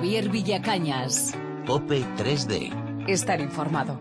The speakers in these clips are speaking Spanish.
Javier Villacañas. COPE 3D. Estar informado.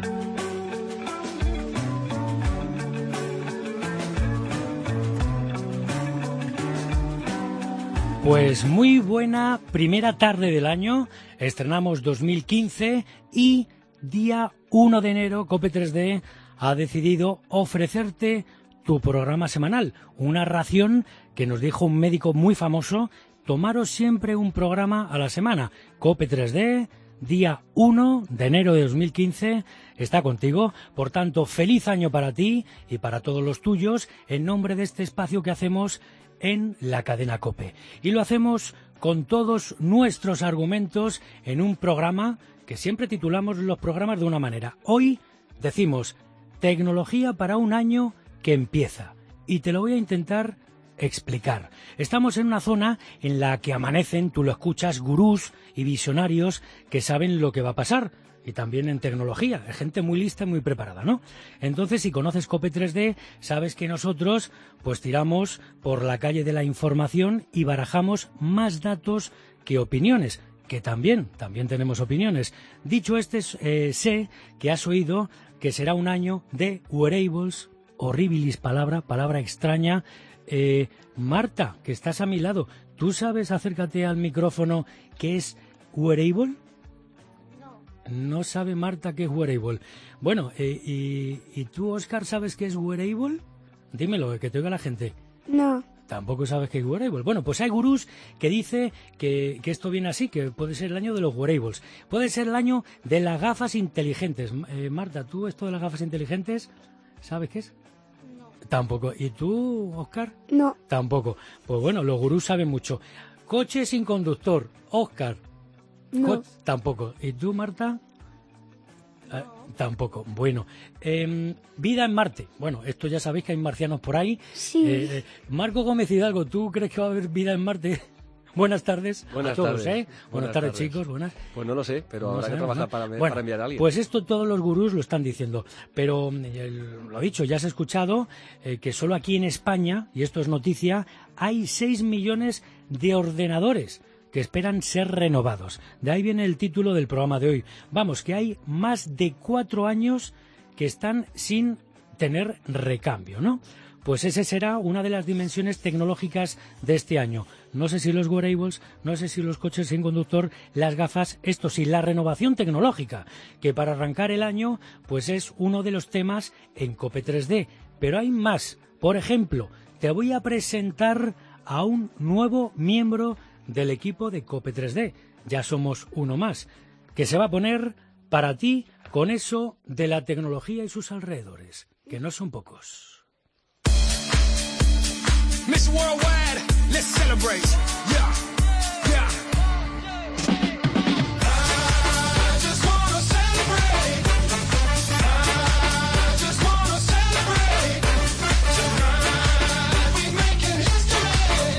Pues muy buena primera tarde del año, estrenamos 2015 y día 1 de enero COPE 3D ha decidido ofrecerte tu programa semanal, una ración que nos dijo un médico muy famoso, tomaros siempre un programa a la semana. COPE 3D, día 1 de enero de 2015, está contigo. Por tanto, feliz año para ti y para todos los tuyos, en nombre de este espacio que hacemos en la cadena COPE. Y lo hacemos con todos nuestros argumentos en un programa que siempre titulamos los programas de una manera. Hoy decimos tecnología para un año que empieza. Y te lo voy a intentar explicar. Estamos en una zona en la que amanecen, tú lo escuchas, gurús y visionarios que saben lo que va a pasar. Y también en tecnología, gente muy lista y muy preparada, ¿no? Entonces, si conoces COPE 3D, sabes que nosotros pues tiramos por la calle de la información y barajamos más datos que opiniones, que también tenemos opiniones. Dicho sé que has oído que será un año de wearables, horribilis palabra extraña. Marta, que estás a mi lado, ¿tú sabes, acércate al micrófono, qué es wearable? No sabe Marta qué es wearable. Bueno, ¿y tú, Óscar, sabes qué es wearable? Dímelo, que te oiga la gente. No. Tampoco sabes qué es wearable. Bueno, pues hay gurús que dicen que esto viene así, que puede ser el año de los wearables. Puede ser el año de las gafas inteligentes. Marta, ¿tú esto de las gafas inteligentes sabes qué es? No. Tampoco. ¿Y tú, Óscar? No. Tampoco. Pues bueno, los gurús saben mucho. Coche sin conductor. Óscar. No. Tampoco. ¿Y tú, Marta? Tampoco. Bueno, vida en Marte. Bueno, esto ya sabéis que hay marcianos por ahí. Sí. Marco Gómez Hidalgo, ¿tú crees que va a haber vida en Marte? Buenas tardes a todos, tardes. Buenas tardes, chicos. Buenas. Pues no lo sé, pero habrá que trabajar para enviar a alguien. Pues esto todos los gurús lo están diciendo. Pero, lo dicho, ya has escuchado que solo aquí en España, y esto es noticia, hay 6 millones de ordenadores que esperan ser renovados. De ahí viene el título del programa de hoy. Vamos, que hay más de 4 años que están sin tener recambio, ¿no? Pues esa será una de las dimensiones tecnológicas de este año. No sé si los wearables, no sé si los coches sin conductor, las gafas, esto sí, la renovación tecnológica, que para arrancar el año, pues es uno de los temas en COPE 3D. Pero hay más. Por ejemplo, te voy a presentar a un nuevo miembro del equipo de COPE 3D, ya somos uno más, que se va a poner para ti con eso de la tecnología y sus alrededores, que no son pocos. Miss Worldwide, let's celebrate. Yeah, yeah. I just wanna celebrate. I just wanna celebrate. Tonight we making history.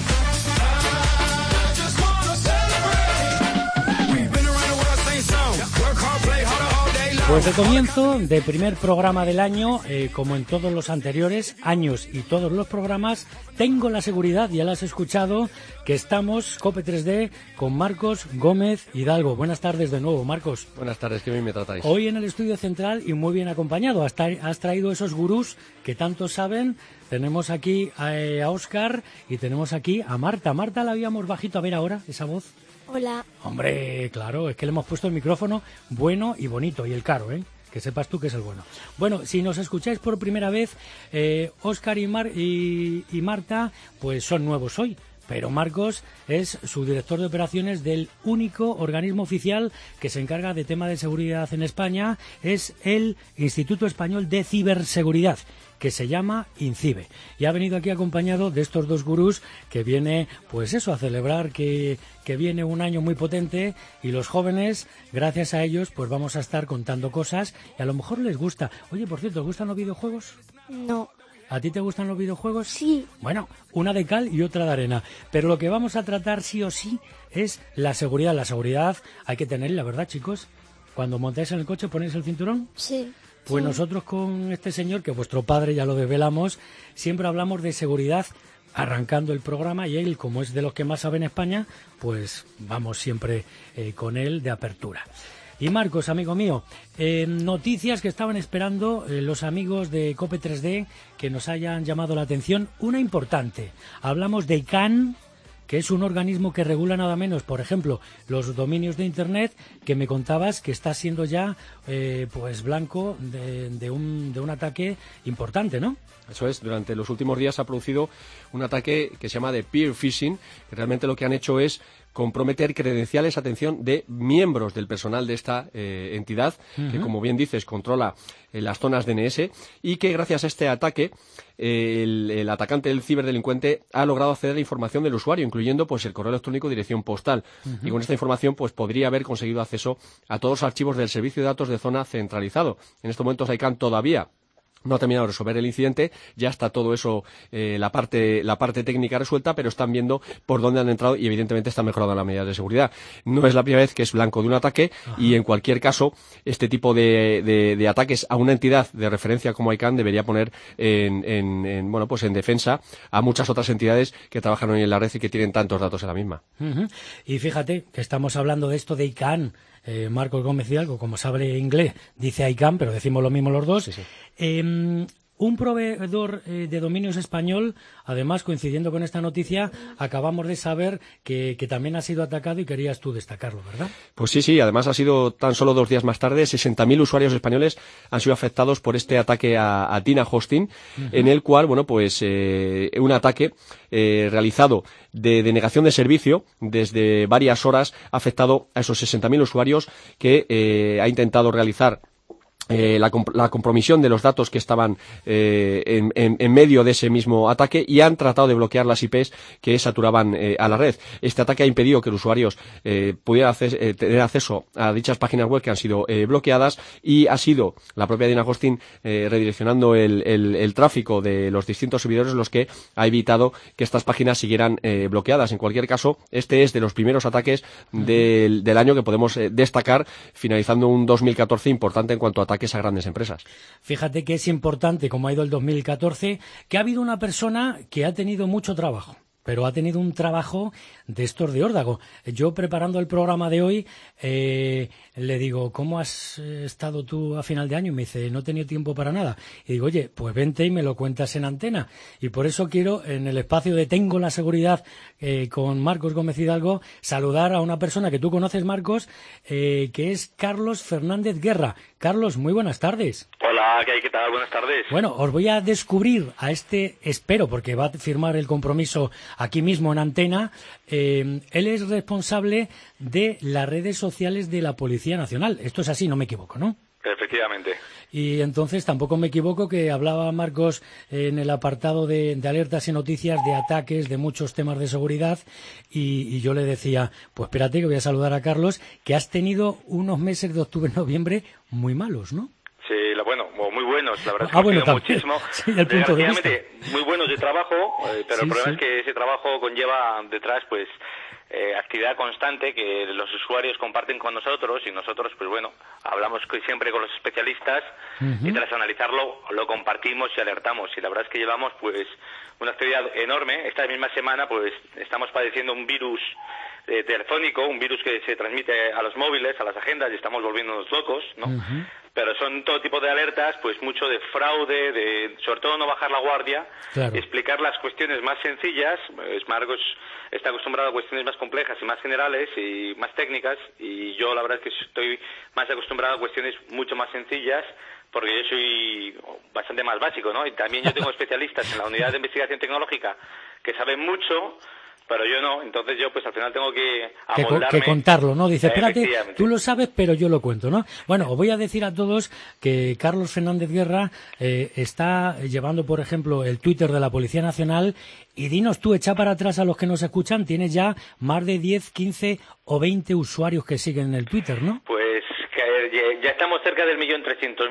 I just wanna celebrate. We've been around the world, same song. Work hard, play harder all day long. Pues de comienzo, de primer programa del año, como en todos los anteriores años y todos los programas, tengo la seguridad, ya la has escuchado, que estamos, COPE 3D, con Marcos Gómez Hidalgo. Buenas tardes de nuevo, Marcos. Buenas tardes, qué bien me tratáis. Hoy en el estudio central y muy bien acompañado. Has traído esos gurús que tanto saben. Tenemos aquí a Óscar y tenemos aquí a Marta. Marta, la habíamos bajito, a ver ahora, esa voz. Hola. Hombre, claro, es que le hemos puesto el micrófono bueno y bonito, y el caro, ¿eh? Que sepas tú que es el bueno. Bueno, si nos escucháis por primera vez, Óscar y Marta, pues son nuevos hoy. Pero Marcos es subdirector de operaciones del único organismo oficial que se encarga de tema de seguridad en España, es el Instituto Español de Ciberseguridad, que se llama INCIBE. Y ha venido aquí acompañado de estos dos gurús que viene, pues eso, a celebrar que viene un año muy potente y los jóvenes, gracias a ellos, pues vamos a estar contando cosas y a lo mejor les gusta. Oye, por cierto, ¿te gustan los videojuegos? No. ¿A ti te gustan los videojuegos? Sí. Bueno, una de cal y otra de arena. Pero lo que vamos a tratar sí o sí es la seguridad. La seguridad hay que tenerla, ¿verdad, chicos? Cuando montáis en el coche, ¿ponéis el cinturón? Sí. Pues sí. nosotros con este señor, que vuestro padre ya lo desvelamos, siempre hablamos de seguridad arrancando el programa y él, como es de los que más sabe en España, pues vamos siempre con él de apertura. Y Marcos, amigo mío, noticias que estaban esperando los amigos de Cope 3D que nos hayan llamado la atención. Una importante, hablamos de ICANN, que es un organismo que regula nada menos, por ejemplo, los dominios de Internet, que me contabas que está siendo ya pues blanco de un ataque importante, ¿no? Eso es, durante los últimos días se ha producido un ataque que se llama de peer phishing, que realmente lo que han hecho es comprometer credenciales, atención, de miembros del personal de esta entidad, que como bien dices, controla las zonas DNS, y que gracias a este ataque el atacante, el ciberdelincuente, ha logrado acceder a la información del usuario, incluyendo pues el correo electrónico y dirección postal. Y con esta información pues podría haber conseguido acceso a todos los archivos del servicio de datos de zona centralizado. En estos momentos ICANN todavía no ha terminado de resolver el incidente, ya está todo eso, la parte técnica resuelta, pero están viendo por dónde han entrado y evidentemente están mejorando las medidas de seguridad. No es la primera vez que es blanco de un ataque. Ajá. Y en cualquier caso, este tipo de ataques a una entidad de referencia como ICANN debería poner en defensa a muchas otras entidades que trabajan hoy en la red y que tienen tantos datos en la misma. Y fíjate que estamos hablando de esto de ICANN. Marcos Gómez Hidalgo, como sabe inglés, dice ICANN, pero decimos lo mismo los dos. Sí, sí. Un proveedor de dominios español, además, coincidiendo con esta noticia, acabamos de saber que también ha sido atacado y querías tú destacarlo, ¿verdad? Pues sí, además ha sido tan solo 2 días más tarde, 60.000 usuarios españoles han sido afectados por este ataque a Tina Hosting, en el cual, un ataque realizado de denegación de servicio desde varias horas ha afectado a esos 60.000 usuarios que ha intentado realizar la compromisión de los datos que estaban en medio de ese mismo ataque y han tratado de bloquear las IPs que saturaban a la red. Este ataque ha impedido que los usuarios pudieran tener acceso a dichas páginas web que han sido bloqueadas, y ha sido la propia Tina Hosting redireccionando el tráfico de los distintos servidores los que ha evitado que estas páginas siguieran bloqueadas. En cualquier caso, este es de los primeros ataques del año que podemos destacar, finalizando un 2014 importante en cuanto a ataques a grandes empresas. Fíjate que es importante, como ha ido el 2014, que ha habido una persona que ha tenido mucho trabajo, pero ha tenido un trabajo de estos de órdago. Yo, preparando el programa de hoy, le digo, ¿cómo has estado tú a final de año? Y me dice, no he tenido tiempo para nada. Y digo, oye, pues vente y me lo cuentas en antena. Y por eso quiero, en el espacio de Tengo la Seguridad, con Marcos Gómez Hidalgo, saludar a una persona que tú conoces, Marcos, que es Carlos Fernández Guerra. Carlos, muy buenas tardes. Hola, ¿qué tal? Buenas tardes. Bueno, os voy a descubrir a espero, porque va a firmar el compromiso aquí mismo en antena. Él es responsable de las redes sociales de la Policía Nacional. Esto es así, no me equivoco, ¿no? Efectivamente. Y entonces tampoco me equivoco que hablaba Marcos en el apartado de alertas y noticias de ataques, de muchos temas de seguridad, y yo le decía, pues espérate que voy a saludar a Carlos, que has tenido unos meses de octubre y noviembre muy malos, ¿no? Sí, muy buenos, la verdad es que muchísimo. Sí, del punto de vista. Muy buenos de trabajo, pero el problema es que ese trabajo conlleva detrás, pues, actividad constante que los usuarios comparten con nosotros, y nosotros, pues bueno, hablamos siempre con los especialistas y tras analizarlo lo compartimos y alertamos. Y la verdad es que llevamos, pues, una actividad enorme. Esta misma semana, pues, estamos padeciendo un virus telefónico, un virus que se transmite a los móviles, a las agendas, y estamos volviéndonos locos, ¿no? Pero son todo tipo de alertas, pues mucho de fraude, sobre todo no bajar la guardia, claro. Explicar las cuestiones más sencillas. Marcos está acostumbrado a cuestiones más complejas y más generales y más técnicas, y yo la verdad es que estoy más acostumbrado a cuestiones mucho más sencillas, porque yo soy bastante más básico, ¿no? Y también yo tengo especialistas en la unidad de investigación tecnológica que saben mucho, pero yo no. Entonces yo, pues al final tengo que amoldarme. Que contarlo, ¿no? Dice, espérate, tú lo sabes, pero yo lo cuento, ¿no? Bueno, os voy a decir a todos que Carlos Fernández Guerra está llevando, por ejemplo, el Twitter de la Policía Nacional, y dinos tú, echa para atrás a los que nos escuchan, tienes ya más de 10, 15 o 20 usuarios que siguen el Twitter, ¿no? Pues ya estamos cerca del 1.300.000,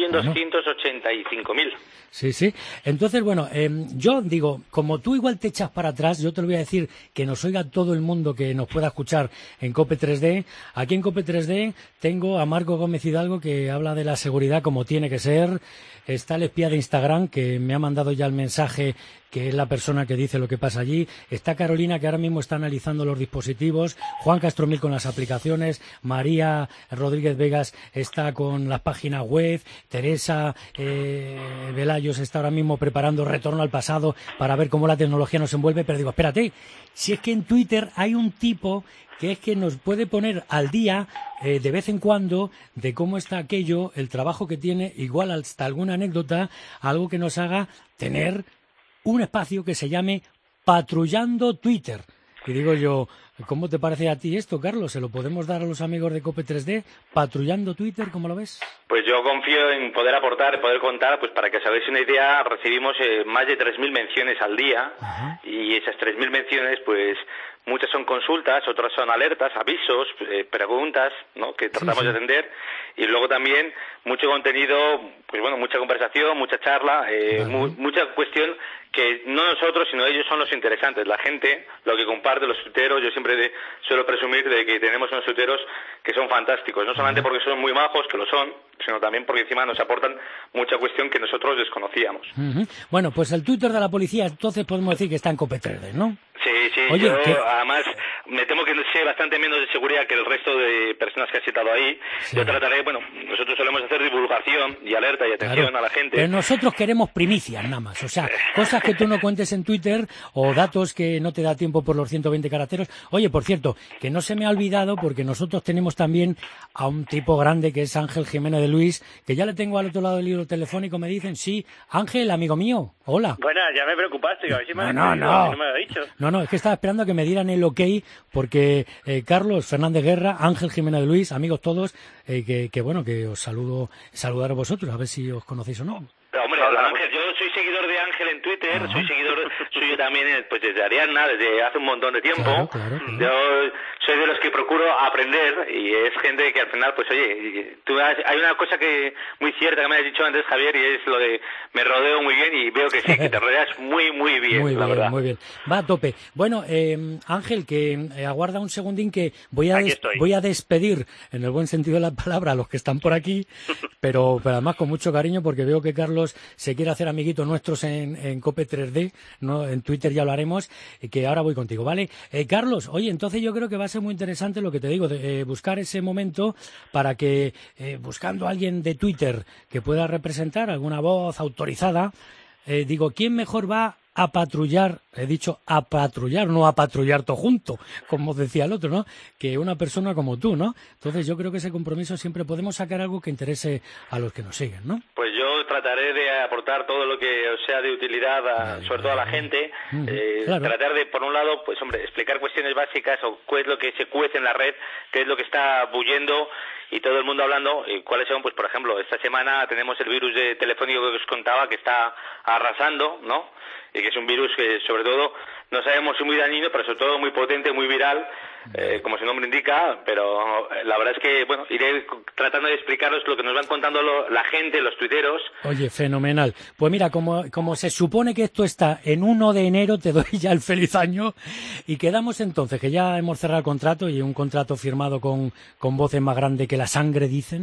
1.285.000. Sí, sí. Entonces, bueno, yo digo, como tú igual te echas para atrás, yo te lo voy a decir, que nos oiga todo el mundo que nos pueda escuchar en Cope 3D. Aquí en Cope 3D tengo a Marcos Gómez Hidalgo, que habla de la seguridad como tiene que ser. Está el espía de Instagram, que me ha mandado ya el mensaje que es la persona que dice lo que pasa allí. Está Carolina, que ahora mismo está analizando los dispositivos. Juan Castromil con las aplicaciones. María Rodríguez Vegas está con las páginas web. Teresa Velayos está ahora mismo preparando Retorno al Pasado para ver cómo la tecnología nos envuelve. Pero digo, espérate, si es que en Twitter hay un tipo que es que nos puede poner al día de vez en cuando de cómo está aquello, el trabajo que tiene, igual hasta alguna anécdota, algo que nos haga tener un espacio que se llame Patrullando Twitter. Y digo yo, ¿cómo te parece a ti esto, Carlos? ¿Se lo podemos dar a los amigos de Cope 3D? Patrullando Twitter, ¿cómo lo ves? Pues yo confío en poder aportar, en poder contar, pues para que os hagáis una idea, recibimos más de 3.000 menciones al día. Ajá. Y esas 3.000 menciones, pues muchas son consultas, otras son alertas, avisos, preguntas, ¿no?, que tratamos de atender, y luego también mucho contenido, pues bueno, mucha conversación, mucha charla, mucha cuestión que no nosotros, sino ellos son los interesantes, la gente, lo que comparte, los tuiteros. Yo siempre suelo presumir de que tenemos unos tuiteros que son fantásticos, no solamente porque son muy majos, que lo son, sino también porque encima nos aportan mucha cuestión que nosotros desconocíamos. Bueno, pues el Twitter de la policía, entonces podemos decir que está en Cope 3D, ¿no? Sí, Oye, yo además me temo que sé bastante menos de seguridad que el resto de personas que has citado ahí. Sí. Yo trataré, bueno, nosotros solemos hacer divulgación y alerta y atención a la gente. Pero nosotros queremos primicias nada más, o sea, cosas que tú no cuentes en Twitter o datos que no te da tiempo por los 120 caracteres. Oye, por cierto, que no se me ha olvidado porque nosotros tenemos también a un tipo grande que es Ángel Jiménez de Luis, que ya le tengo al otro lado del hilo telefónico, me dicen, sí, Ángel, amigo mío, hola. Bueno, ya me preocupaste, a ver si me no me lo he dicho. No, es que estaba esperando a que me dieran el ok, porque Carlos Fernández Guerra, Ángel Jiménez de Luis, amigos todos, que bueno, que os saludar a vosotros, a ver si os conocéis o no. Hombre, Ángel, yo soy seguidor de Ángel en Twitter, soy seguidor suyo también, pues desde Ariadna, desde hace un montón de tiempo. Claro. Yo soy de los que procuro aprender, y es gente que al final, pues oye, hay una cosa que muy cierta que me has dicho antes, Javier, y es lo de me rodeo muy bien, y veo que sí, que te rodeas muy, muy bien, la verdad. Muy bien, va a tope. Bueno, Ángel, que aguarda un segundín, que voy a despedir, en el buen sentido de la palabra, a los que están por aquí, pero además con mucho cariño, porque veo que Carlos se quiere hacer amiguitos nuestros en Cope 3D, ¿no? En Twitter ya lo haremos, que ahora voy contigo, ¿vale? Carlos, oye, entonces yo creo que va a ser muy interesante lo que te digo, de buscar ese momento para que, buscando a alguien de Twitter que pueda representar alguna voz autorizada, digo, ¿quién mejor va a patrullar? He dicho a patrullar, no a patrullar todo junto, como decía el otro, ¿no? Que una persona como tú, ¿no? Entonces yo creo que ese compromiso siempre podemos sacar algo que interese a los que nos siguen, ¿no? Pues yo trataré de aportar todo lo que sea de utilidad, sobre todo a la gente. Claro. Tratar de, por un lado, pues hombre, explicar cuestiones básicas, o qué es lo que se cuece en la red, qué es lo que está bullendo y todo el mundo hablando, y cuáles son, pues por ejemplo, esta semana tenemos el virus telefónico que os contaba, que está arrasando, ¿no? Y que es un virus que, sobre todo, no sabemos si muy dañino, pero sobre todo muy potente, muy viral, como su nombre indica, pero la verdad es que, bueno, iré tratando de explicaros lo que nos van contando la gente, los tuiteros. Oye, fenomenal. Pues mira, como se supone que esto está en 1 de enero, te doy ya el feliz año, y quedamos entonces, que ya hemos cerrado el contrato, y un contrato firmado con voces más grandes que la sangre, dicen,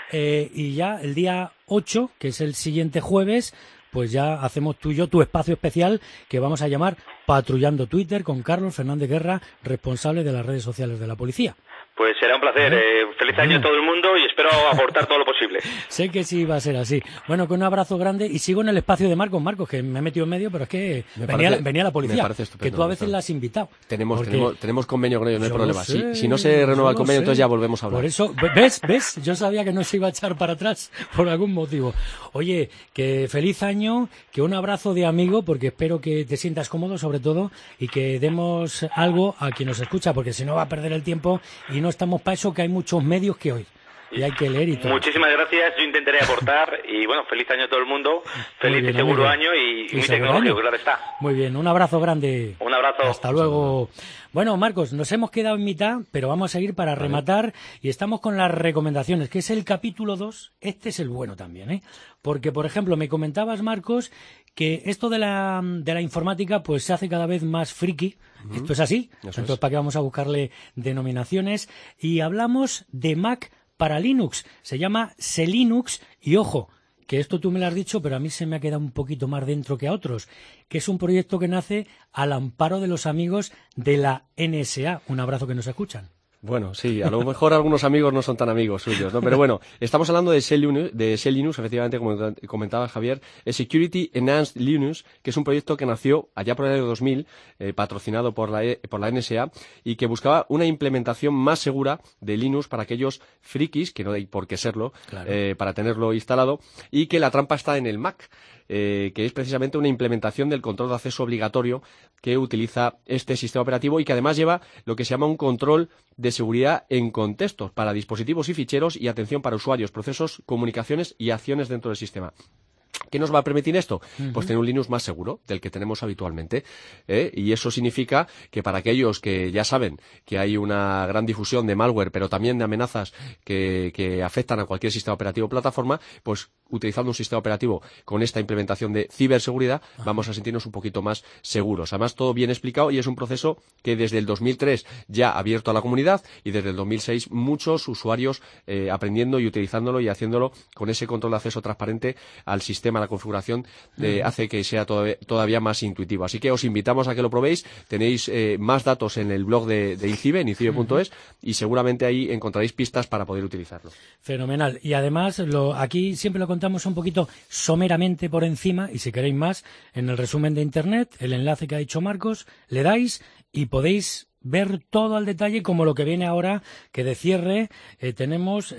y ya el día 8, que es el siguiente jueves, pues ya hacemos tú y yo tu espacio especial que vamos a llamar Patrullando Twitter con Carlos Fernández Guerra, responsable de las redes sociales de la policía. Pues será un placer. Feliz año a todo el mundo y espero aportar todo lo posible. Sé que sí va a ser así. Bueno, con un abrazo grande y sigo en el espacio de Marcos, que me he metido en medio, pero es que venía la policía, que tú a veces la has invitado. Tenemos convenio con ellos, no hay problema. Si no se renueva el convenio, entonces ya volvemos a hablar. Por eso, ¿ves? Yo sabía que no se iba a echar para atrás por algún motivo. Oye, que feliz año, que un abrazo de amigo, porque espero que te sientas cómodo sobre todo, y que demos algo a quien nos escucha, porque si no va a perder el tiempo y no estamos para eso, que hay muchos medios que hoy y hay que leer y todo. Muchísimas gracias, yo intentaré aportar y bueno, feliz año a todo el mundo, feliz y seguro año y muy tecnológico, claro está. Muy bien, un abrazo grande. Un abrazo. Hasta luego. Bueno, Marcos, nos hemos quedado en mitad, pero vamos a seguir para rematar y estamos con las recomendaciones, que es el capítulo 2, este es el bueno también, ¿eh? Porque, por ejemplo, me comentabas, Marcos, que esto de la informática pues se hace cada vez más friki. Esto es así, entonces ¿para qué vamos a buscarle denominaciones? Y hablamos de Mac para Linux, se llama Selinux y ojo, que esto tú me lo has dicho, pero a mí se me ha quedado un poquito más dentro que a otros, que es un proyecto que nace al amparo de los amigos de la NSA. Un abrazo que nos escuchan. Bueno, sí, a lo mejor algunos amigos no son tan amigos suyos, ¿no? Pero bueno, estamos hablando de SELinux, efectivamente, como comentaba Javier, es Security Enhanced Linux, que es un proyecto que nació allá por el año 2000, patrocinado por la NSA, y que buscaba una implementación más segura de Linux para aquellos frikis, que no hay por qué serlo, claro, para tenerlo instalado, y que la trampa está en el Mac. Que es precisamente una implementación del control de acceso obligatorio que utiliza este sistema operativo y que además lleva lo que se llama un control de seguridad en contextos para dispositivos y ficheros y atención para usuarios, procesos, comunicaciones y acciones dentro del sistema. ¿Qué nos va a permitir esto? Pues tener un Linux más seguro del que tenemos habitualmente. Y eso significa que para aquellos que ya saben que hay una gran difusión de malware, pero también de amenazas que afectan a cualquier sistema operativo o plataforma, pues utilizando un sistema operativo con esta implementación de ciberseguridad, vamos a sentirnos un poquito más seguros. Además, todo bien explicado y es un proceso que desde el 2003 ya ha abierto a la comunidad y desde el 2006 muchos usuarios aprendiendo y utilizándolo y haciéndolo con ese control de acceso transparente al sistema, a la configuración, hace que sea todavía más intuitivo. Así que os invitamos a que lo probéis. Tenéis más datos en el blog de INCIBE, en incibe.es, y seguramente ahí encontraréis pistas para poder utilizarlo. Fenomenal. Y además, aquí siempre lo contamos un poquito someramente por encima, y si queréis más, en el resumen de Internet, el enlace que ha dicho Marcos, le dais y podéis ver todo al detalle, como lo que viene ahora, que de cierre tenemos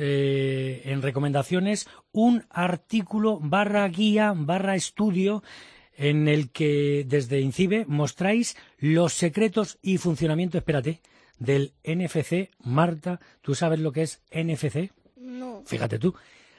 en recomendaciones un artículo /guía /estudio en el que desde INCIBE mostráis los secretos y funcionamiento, espérate, del NFC. Marta, ¿tú sabes lo que es NFC? No. Fíjate tú.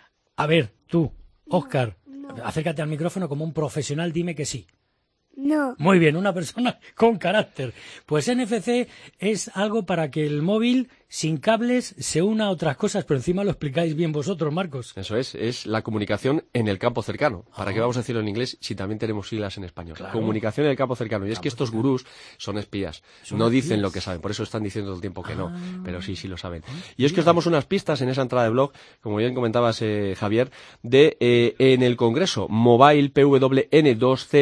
A ver, tú, Óscar, acércate al micrófono como un profesional, dime que sí. No. Muy bien, una persona con carácter. Pues NFC es algo para que el móvil sin cables se una a otras cosas, pero encima lo explicáis bien vosotros, Marcos. Eso es la comunicación en el campo cercano. ¿Para qué vamos a decirlo en inglés si también tenemos siglas en español? Claro. Comunicación en el campo cercano. Y es que estos gurús son espías. No dicen lo que saben, por eso están diciendo todo el tiempo que no, pero sí lo saben. Y es que os damos unas pistas en esa entrada de blog, como bien comentabas, Javier, de en el Congreso Mobile PWN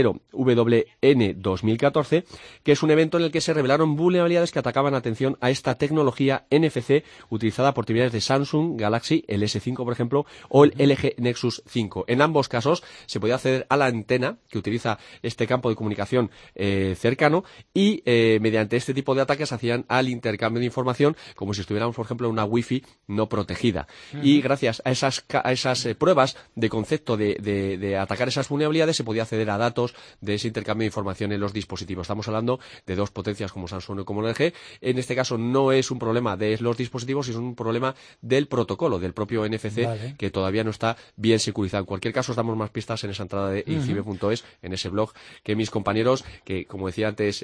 20WN 2014, que es un evento en el que se revelaron vulnerabilidades que atacaban atención a esta tecnología NFC utilizada por terminales de Samsung Galaxy, el S5 por ejemplo, o el LG Nexus 5. En ambos casos se podía acceder a la antena que utiliza este campo de comunicación cercano y mediante este tipo de ataques hacían al intercambio de información como si estuviéramos por ejemplo en una Wi-Fi no protegida. Y gracias a esas pruebas de concepto de atacar esas vulnerabilidades se podía acceder a datos de ese intercambio de información en los dispositivos. Estamos hablando de dos potencias como Samsung y como LG. En este caso no es un problema de los dispositivos, es un problema del protocolo, del propio NFC, que todavía no está bien securizado. En cualquier caso, os damos más pistas en esa entrada de incibe.es, en ese blog, que mis compañeros, que como decía antes,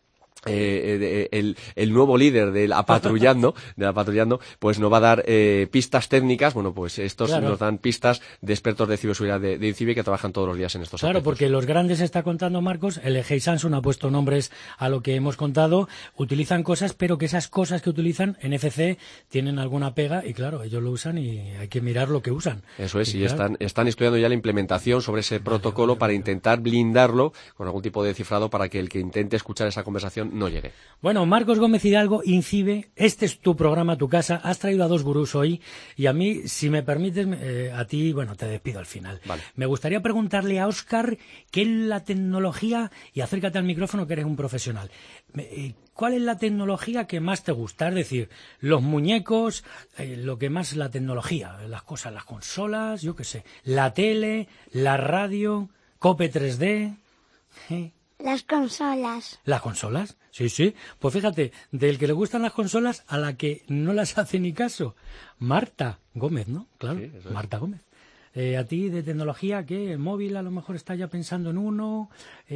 el nuevo líder de la patrullando, pues nos va a dar pistas técnicas. Bueno, pues estos nos dan pistas de expertos de ciberseguridad de INCIBE que trabajan todos los días en estos aspectos. Porque los grandes está contando Marcos, LG y Samsung ha puesto nombres a lo que hemos contado, utilizan cosas, pero que esas cosas que utilizan NFC tienen alguna pega y claro, ellos lo usan y hay que mirar lo que usan. Eso es, y claro, están estudiando ya la implementación sobre ese protocolo para intentar blindarlo con algún tipo de cifrado para que el que intente escuchar esa conversación no llegue. Bueno, Marcos Gómez Hidalgo, INCIBE, este es tu programa, tu casa. Has traído a dos gurús hoy y a mí, si me permites, a ti, bueno, te despido al final. Vale. Me gustaría preguntarle a Óscar qué es la tecnología, y acércate al micrófono que eres un profesional. ¿Cuál es la tecnología que más te gusta? Es decir, los muñecos, lo que más la tecnología, las cosas, las consolas, yo qué sé, la tele, la radio, Cope 3D. Las consolas. ¿Las consolas? Sí. Pues fíjate, del que le gustan las consolas a la que no las hace ni caso. Marta Gómez, ¿no? Claro, sí, Marta Gómez. A ti de tecnología, ¿qué? ¿El móvil a lo mejor está ya pensando en uno?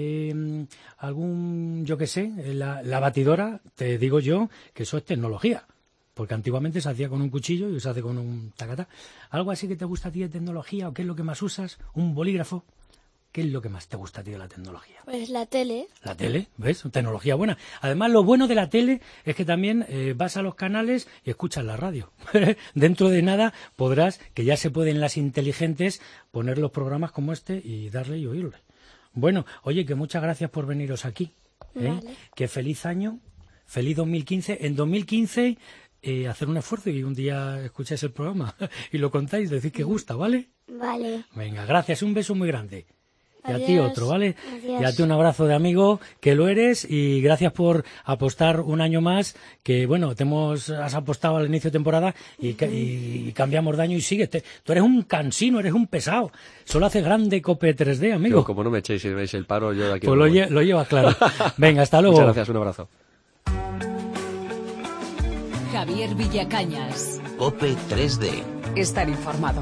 Yo qué sé, la batidora, te digo yo que eso es tecnología. Porque antiguamente se hacía con un cuchillo y se hace con un tacatá. ¿Algo así que te gusta a ti de tecnología o qué es lo que más usas? ¿Un bolígrafo? ¿Qué es lo que más te gusta a ti de la tecnología? Pues la tele. La tele, ¿ves? Tecnología buena. Además, lo bueno de la tele es que también vas a los canales y escuchas la radio. Dentro de nada podrás, que ya se pueden las inteligentes, poner los programas como este y darle y oírle. Bueno, oye, que muchas gracias por veniros aquí. Vale. Que feliz año, feliz 2015. En 2015 hacer un esfuerzo y un día escucháis el programa y lo contáis, decís que gusta, ¿vale? Vale. Venga, gracias, un beso muy grande. Y a ti Adiós. otro, ¿vale? Adiós. Y a ti un abrazo de amigo, que lo eres, y gracias por apostar un año más, que bueno, has apostado al inicio de temporada y cambiamos de año y sigues. Tú eres un cansino, eres un pesado. Solo haces grande Cope 3D, amigo. Yo, como no me echéis y veis el paro, yo de aquí Pues no me voy. lo llevas claro. Venga, hasta luego. Muchas gracias, un abrazo. Javier Villacañas. Cope 3D. Estar informado.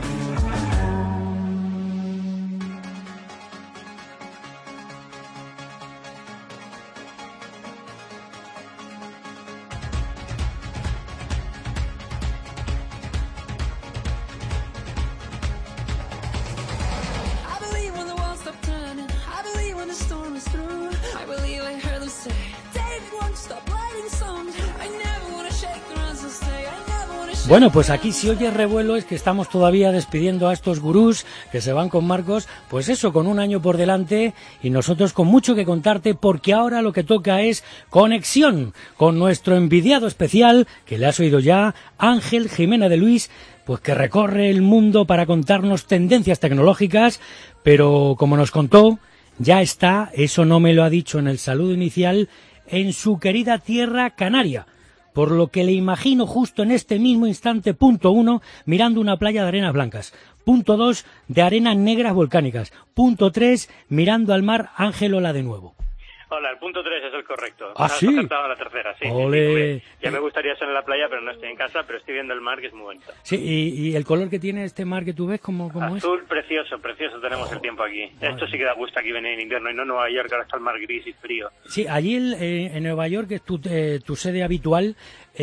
Bueno, pues aquí si oyes revuelo es que estamos todavía despidiendo a estos gurús que se van con Marcos, pues eso, con un año por delante y nosotros con mucho que contarte, porque ahora lo que toca es conexión con nuestro envidiado especial, que le has oído ya, Ángel Jimena de Luis, pues que recorre el mundo para contarnos tendencias tecnológicas, pero como nos contó, ya está, eso no me lo ha dicho en el saludo inicial, en su querida tierra canaria. Por lo que le imagino justo en este mismo instante, punto 1, mirando una playa de arenas blancas. Punto 2, de arenas negras volcánicas. Punto 3, mirando al mar, Ángel de nuevo. Hola, el punto 3 es el correcto. ¿Ah, Has sí? acertado la tercera, sí. Ole. Sí, ya me gustaría estar en la playa, pero no estoy en casa, pero estoy viendo el mar, que es muy bonito. Sí, y el color que tiene este mar que tú ves, ¿cómo es? Azul, precioso, precioso tenemos el tiempo aquí. Esto sí que da gusto aquí venir en invierno, y no en Nueva York, que ahora está el mar gris y frío. Sí, allí en Nueva York, que es tu sede habitual,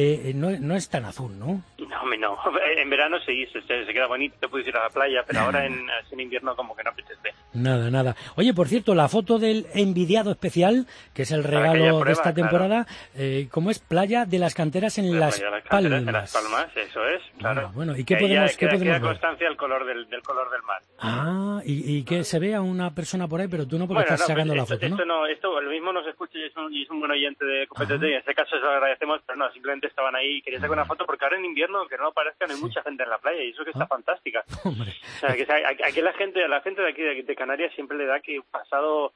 no es tan azul, ¿no? No, no. En verano sí, se queda bonito, te puedes ir a la playa, pero ahora en invierno como que no apetece. Nada. Oye, por cierto, la foto del envidiado especial, que es el regalo de esta temporada, ¿cómo es? Playa de las Canteras en Las Palmas. En Las Palmas, eso es, claro. Bueno, ¿y qué podemos queda ver? constancia del color del mar. Ah, y que se vea una persona por ahí, pero tú no, porque estás sacando la foto, ¿no? Esto lo mismo nos escucha y es un buen oyente de Cope3D, y en este caso se lo agradecemos, pero no, simplemente estaban ahí y quería sacar una foto porque ahora en invierno, que no lo parezca, no hay mucha gente en la playa y eso que está fantástica. Hombre. O sea, que aquí la gente de aquí de Canarias siempre le da que pasado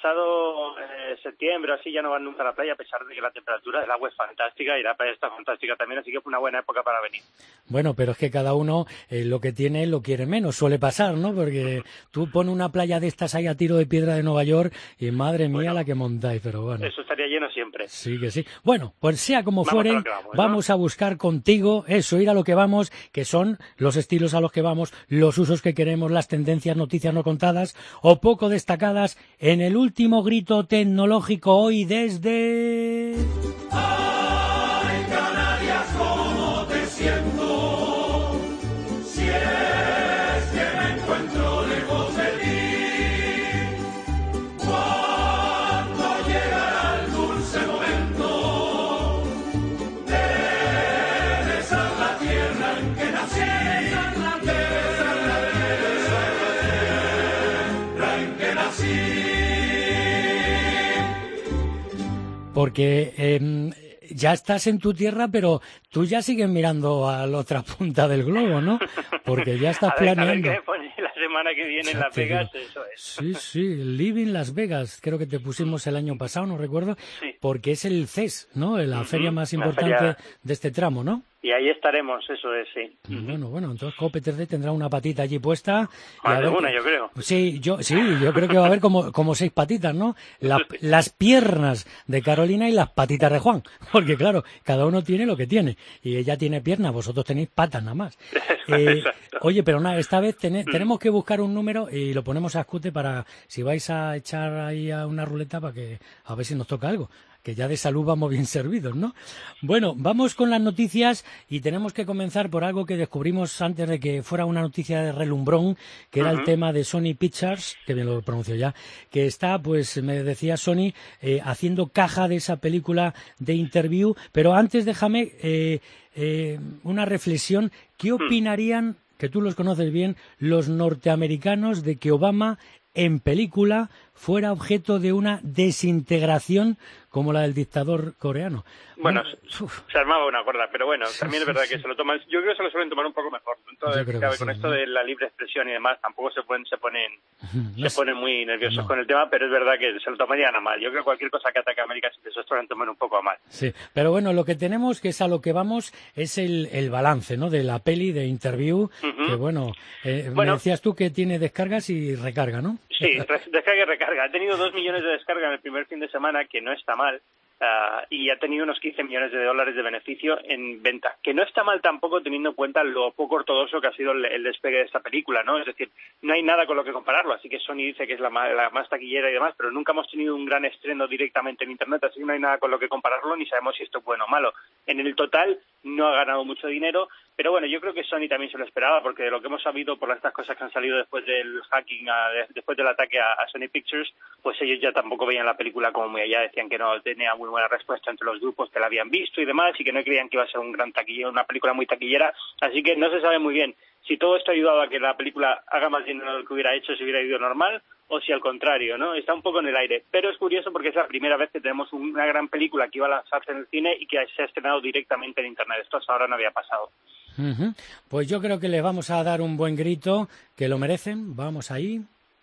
septiembre así ya no van nunca a la playa, a pesar de que la temperatura del agua es fantástica y la playa está fantástica también, así que fue una buena época para venir. Bueno, pero es que cada uno lo que tiene lo quiere menos, suele pasar, ¿no? Porque tú pones una playa de estas ahí a tiro de piedra de Nueva York y madre mía la que montáis, pero bueno. Eso estaría lleno siempre. Sí que sí. Bueno, pues sea como fuere, vamos a buscar contigo eso, ir a lo que vamos, que son los estilos a los que vamos, los usos que queremos, las tendencias, noticias no contadas o poco destacadas en el último grito tecnológico hoy desde... Ay, Canarias, ¿cómo te siento? Si es que me encuentro lejos de ti. Cuando llegará el dulce momento de besar la tierra en que nací. De besar la tierra en que nací. Porque ya estás en tu tierra, pero tú ya sigues mirando a la otra punta del globo, ¿no? Porque ya estás planeando. A ver qué me pone la semana que viene en Las Vegas, eso es. Sí, Living Las Vegas, creo que te pusimos el año pasado, no recuerdo, porque es el CES, ¿no? La feria más importante de este tramo, ¿no? Y ahí estaremos, eso es, sí. Bueno, entonces Cope 3D tendrá una patita allí puesta. Más de una, yo creo. Sí, yo creo que va a haber como 6 patitas, ¿no? Las piernas de Carolina y las patitas de Juan, porque claro, cada uno tiene lo que tiene. Y ella tiene piernas, vosotros tenéis patas nada más. Oye, pero nada, esta vez tenemos que buscar un número y lo ponemos a escute para, si vais a echar ahí a una ruleta, para que a ver si nos toca algo. que ya de salud vamos bien servidos, ¿no? Bueno, vamos con las noticias y tenemos que comenzar por algo que descubrimos antes de que fuera una noticia de relumbrón, que era el tema de Sony Pictures, que bien lo pronuncio ya, que está, pues me decía Sony, haciendo caja de esa película de Interview, pero antes déjame una reflexión. ¿Qué opinarían, que tú los conoces bien, los norteamericanos de que Obama en película fuera objeto de una desintegración como la del dictador coreano? Bueno, se armaba una gorda, pero bueno, también es verdad que se lo toman, yo creo que se lo suelen tomar un poco mejor. Entonces, con esto de la libre expresión y demás, tampoco se ponen muy nerviosos con el tema, pero es verdad que se lo tomarían a mal. Yo creo que cualquier cosa que ataque a América se suelen tomar un poco a mal. Sí, pero bueno, lo que tenemos, que es a lo que vamos, es el balance, ¿no?, de la peli de Interview, que bueno, me decías tú que tiene descargas y recarga, ¿no? Sí, descarga y recarga. Ha tenido 2 millones de descargas en el primer fin de semana, que no está mal. Y ha tenido unos 15 millones de dólares de beneficio en venta, que no está mal tampoco teniendo en cuenta lo poco ortodoxo que ha sido el despegue de esta película, ¿no? Es decir, no hay nada con lo que compararlo, así que Sony dice que es la más taquillera y demás, pero nunca hemos tenido un gran estreno directamente en Internet, así que no hay nada con lo que compararlo, ni sabemos si esto es bueno o malo. En el total no ha ganado mucho dinero, pero bueno, yo creo que Sony también se lo esperaba, porque de lo que hemos sabido por estas cosas que han salido después del hacking, después del ataque a Sony Pictures, pues ellos ya tampoco veían la película como muy allá, decían que no tenía muy buena respuesta entre los grupos que la habían visto y demás, y que no creían que iba a ser un gran taquillero, una película muy taquillera, así que no se sabe muy bien si todo esto ha ayudado a que la película haga más dinero de lo que hubiera hecho si hubiera ido normal, o si al contrario, ¿no? Está un poco en el aire, pero es curioso porque es la primera vez que tenemos una gran película que iba a lanzarse en el cine y que se ha estrenado directamente en Internet. Esto hasta ahora no había pasado. Pues yo creo que les vamos a dar un buen grito, que lo merecen. Vamos ahí.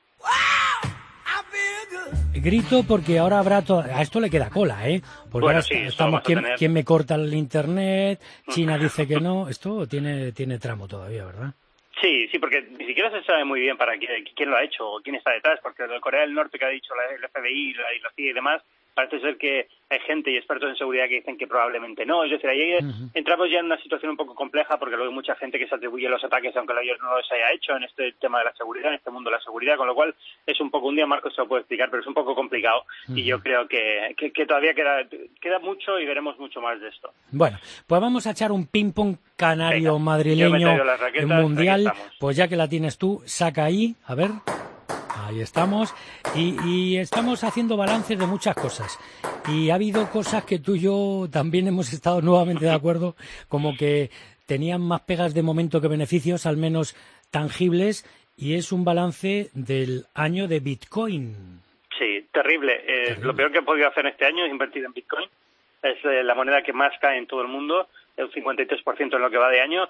Grito, porque ahora habrá a esto le queda cola, ¿eh? Porque bueno, ahora sí, estamos ¿quién me corta el internet? China dice que no. Esto tiene tramo todavía, ¿verdad? Sí, porque ni siquiera se sabe muy bien para quién lo ha hecho o quién está detrás, porque de Corea del Norte que ha dicho el FBI y la CIA y demás, parece ser que hay gente y expertos en seguridad que dicen que probablemente no. Es decir, ahí entramos ya en una situación un poco compleja, porque luego hay mucha gente que se atribuye los ataques aunque ellos no los haya hecho en este tema de la seguridad, en este mundo de la seguridad, con lo cual es un poco, un día Marcos se lo puede explicar, pero es un poco complicado y yo creo que todavía queda mucho y veremos mucho más de esto. Bueno, pues vamos a echar un ping-pong canario madrileño mundial, pues ya que la tienes tú, saca ahí, a ver... Ahí estamos, y estamos haciendo balances de muchas cosas. Y ha habido cosas que tú y yo también hemos estado nuevamente de acuerdo, como que tenían más pegas de momento que beneficios, al menos tangibles, y es un balance del año de Bitcoin. Sí, terrible. Lo peor que he podido hacer este año es invertir en Bitcoin. Es la moneda que más cae en todo el mundo, el 53% en lo que va de año.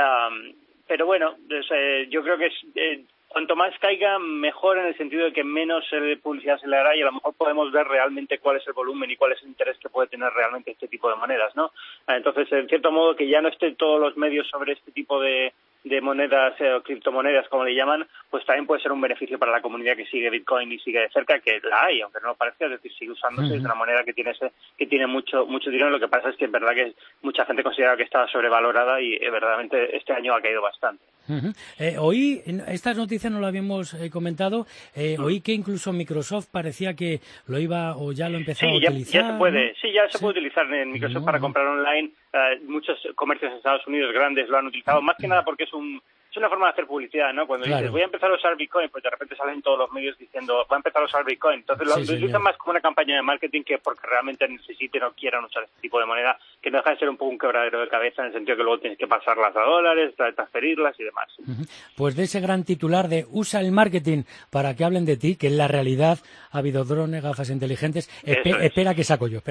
Pero bueno, yo creo que cuanto más caiga, mejor, en el sentido de que menos publicidad se le hará y a lo mejor podemos ver realmente cuál es el volumen y cuál es el interés que puede tener realmente este tipo de monedas, ¿no? Entonces, en cierto modo, que ya no estén todos los medios sobre este tipo de monedas o criptomonedas, como le llaman, pues también puede ser un beneficio para la comunidad que sigue Bitcoin y sigue de cerca, que la hay, aunque no lo parezca, es decir, sigue usándose, es una moneda que tiene mucho dinero. Lo que pasa es que es verdad que mucha gente considera que estaba sobrevalorada y verdaderamente este año ha caído bastante. Oí, estas noticias no lo habíamos comentado, oí que incluso Microsoft parecía que lo iba o ya lo empezaba a utilizar. Ya se puede, ¿no? Ya se puede utilizar en Microsoft para comprar online. Muchos comercios en Estados Unidos grandes lo han utilizado, más que nada porque es una forma de hacer publicidad, ¿no? Cuando dices, voy a empezar a usar Bitcoin, pues de repente salen todos los medios diciendo, va a empezar a usar Bitcoin. Entonces lo utilizan más como una campaña de marketing que porque realmente necesiten o quieran usar este tipo de moneda, que no deja de ser un poco un quebradero de cabeza, en el sentido que luego tienes que pasarlas a dólares, transferirlas y demás. Pues de ese gran titular de usa el marketing para que hablen de ti, que en la realidad ha habido drones, gafas inteligentes. Espera que saco yo.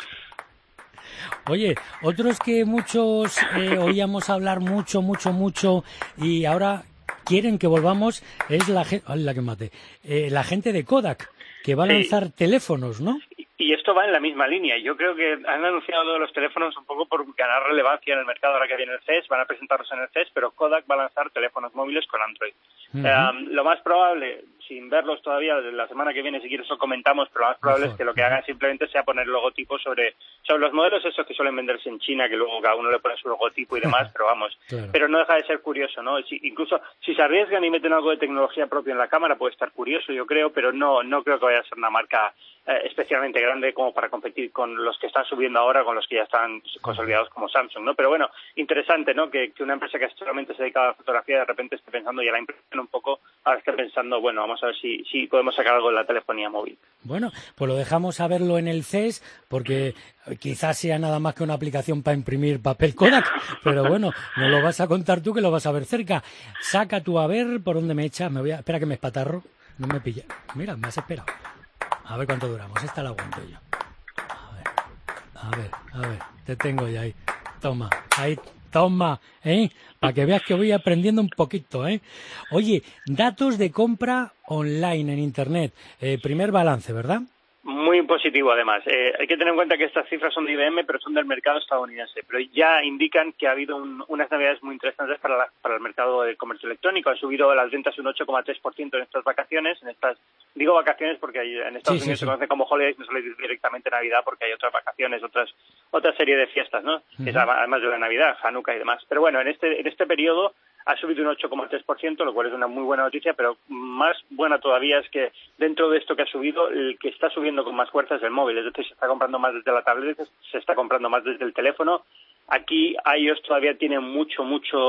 Oye, otros que muchos oíamos hablar mucho y ahora quieren que volvamos es la gente de Kodak, que va a lanzar teléfonos, ¿no? Y esto va en la misma línea. Yo creo que han anunciado lo de los teléfonos un poco por ganar relevancia en el mercado ahora que viene el CES, van a presentarlos en el CES, pero Kodak va a lanzar teléfonos móviles con Android. Lo más probable, sin verlos todavía, la semana que viene si quieres lo comentamos, pero lo más probable es que lo que hagan simplemente sea poner logotipos sobre los modelos esos que suelen venderse en China, que luego cada uno le pone su logotipo y demás, pero vamos, pero no deja de ser curioso, ¿no? Incluso si se arriesgan y meten algo de tecnología propia en la cámara puede estar curioso, yo creo, pero no creo que vaya a ser una marca especialmente grande como para competir con los que están subiendo ahora, con los que ya están consolidados como Samsung, ¿no? Pero bueno, interesante, ¿no? Que una empresa que solamente se dedica a la fotografía de repente esté pensando, y a la impresión un poco, ahora esté pensando, bueno, vamos a ver si podemos sacar algo de la telefonía móvil. Bueno, pues lo dejamos a verlo en el CES, porque quizás sea nada más que una aplicación para imprimir papel Kodak, pero bueno, nos lo vas a contar tú, que lo vas a ver cerca. Saca tú a ver por dónde me echas. Espera que me espatarro, no me pilla. Mira, me has esperado. A ver cuánto duramos, esta la aguanto yo. A ver, te tengo ya ahí. Toma, para que veas que voy aprendiendo un poquito, ¿eh? Oye, datos de compra online en Internet. Primer balance, ¿verdad? Muy positivo, además. Hay que tener en cuenta que estas cifras son de IBM, pero son del mercado estadounidense. Pero ya indican que ha habido unas navidades muy interesantes para el mercado del comercio electrónico. Han subido las ventas un 8,3% en estas vacaciones. Digo vacaciones porque en Estados Unidos se conoce como holidays, no se le dice directamente Navidad porque hay otras vacaciones, otra serie de fiestas, ¿no? Que es además de la Navidad, Hanukkah y demás. Pero bueno, en este periodo ha subido un 8,3%, lo cual es una muy buena noticia, pero más buena todavía es que dentro de esto que ha subido, el que está subiendo con más fuerza es el móvil, es decir, se está comprando más desde la tablet, se está comprando más desde el teléfono. Aquí iOS todavía tiene mucho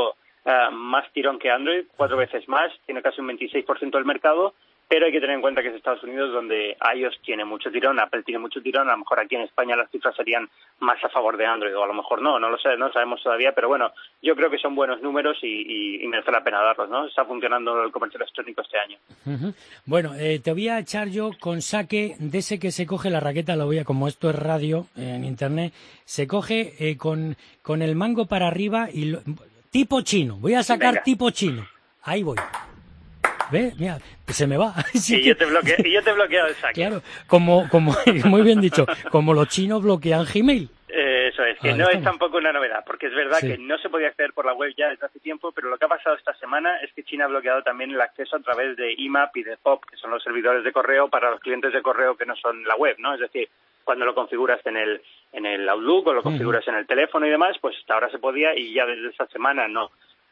más tirón que Android, 4 veces más, tiene casi un 26% del mercado, pero hay que tener en cuenta que es Estados Unidos donde iOS tiene mucho tirón, Apple tiene mucho tirón, a lo mejor aquí en España las cifras serían más a favor de Android, o a lo mejor no lo sé, no sabemos todavía, pero bueno, yo creo que son buenos números y merece la pena darlos, ¿no? Está funcionando el comercio electrónico este año. Bueno, te voy a echar yo con saque de ese que se coge la raqueta, como esto es radio en Internet, se coge con el mango para arriba y tipo chino, voy a sacar. Venga. Tipo chino, ahí voy. ¿Ves? Mira, se me va. Sí, yo te he bloqueado el saque. Claro, como muy bien dicho, como los chinos bloquean Gmail. Eso es, que no es tampoco una novedad, porque es verdad que no se podía acceder por la web ya desde hace tiempo, pero lo que ha pasado esta semana es que China ha bloqueado también el acceso a través de IMAP y de POP, que son los servidores de correo para los clientes de correo que no son la web, ¿no? Es decir, cuando lo configuras en el Outlook o lo configuras en el teléfono y demás, pues hasta ahora se podía y ya desde esta semana no.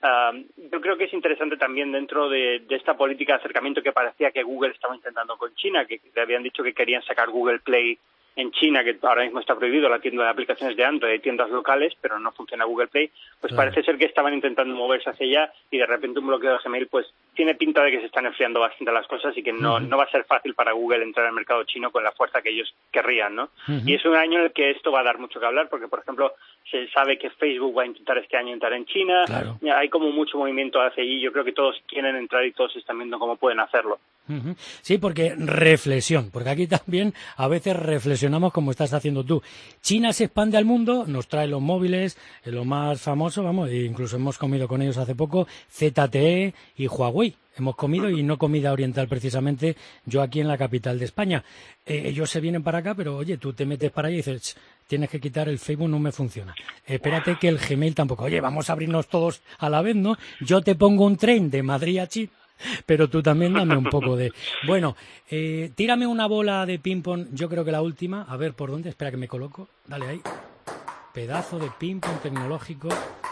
Yo creo que es interesante también dentro de esta política de acercamiento que parecía que Google estaba intentando con China, que le habían dicho que querían sacar Google Play en China, que ahora mismo está prohibido la tienda de aplicaciones de Android, hay tiendas locales, pero no funciona Google Play, pues parece ser que estaban intentando moverse hacia allá y de repente un bloqueo de Gmail, pues tiene pinta de que se están enfriando bastante las cosas y que no va a ser fácil para Google entrar al mercado chino con la fuerza que ellos querrían, ¿no? Y es un año en el que esto va a dar mucho que hablar, porque, por ejemplo, se sabe que Facebook va a intentar este año entrar en China, hay como mucho movimiento hacia allí, yo creo que todos quieren entrar y todos están viendo cómo pueden hacerlo. Sí, porque reflexión, porque aquí también a veces reflexionamos como estás haciendo tú. China se expande al mundo, nos trae los móviles, lo más famoso, e incluso hemos comido con ellos hace poco, ZTE y Huawei. Hemos comido y no comida oriental precisamente, yo aquí en la capital de España. Ellos se vienen para acá, pero oye, tú te metes para allá y dices, tienes que quitar el Facebook, no me funciona. Espérate que el Gmail tampoco. Oye, vamos a abrirnos todos a la vez, ¿no? Yo te pongo un tren de Madrid a China, pero tú también dame un poco de... Bueno, tírame una bola de ping-pong, yo creo que la última. A ver, ¿por dónde? Espera que me coloco. Dale ahí. Pedazo de ping-pong tecnológico.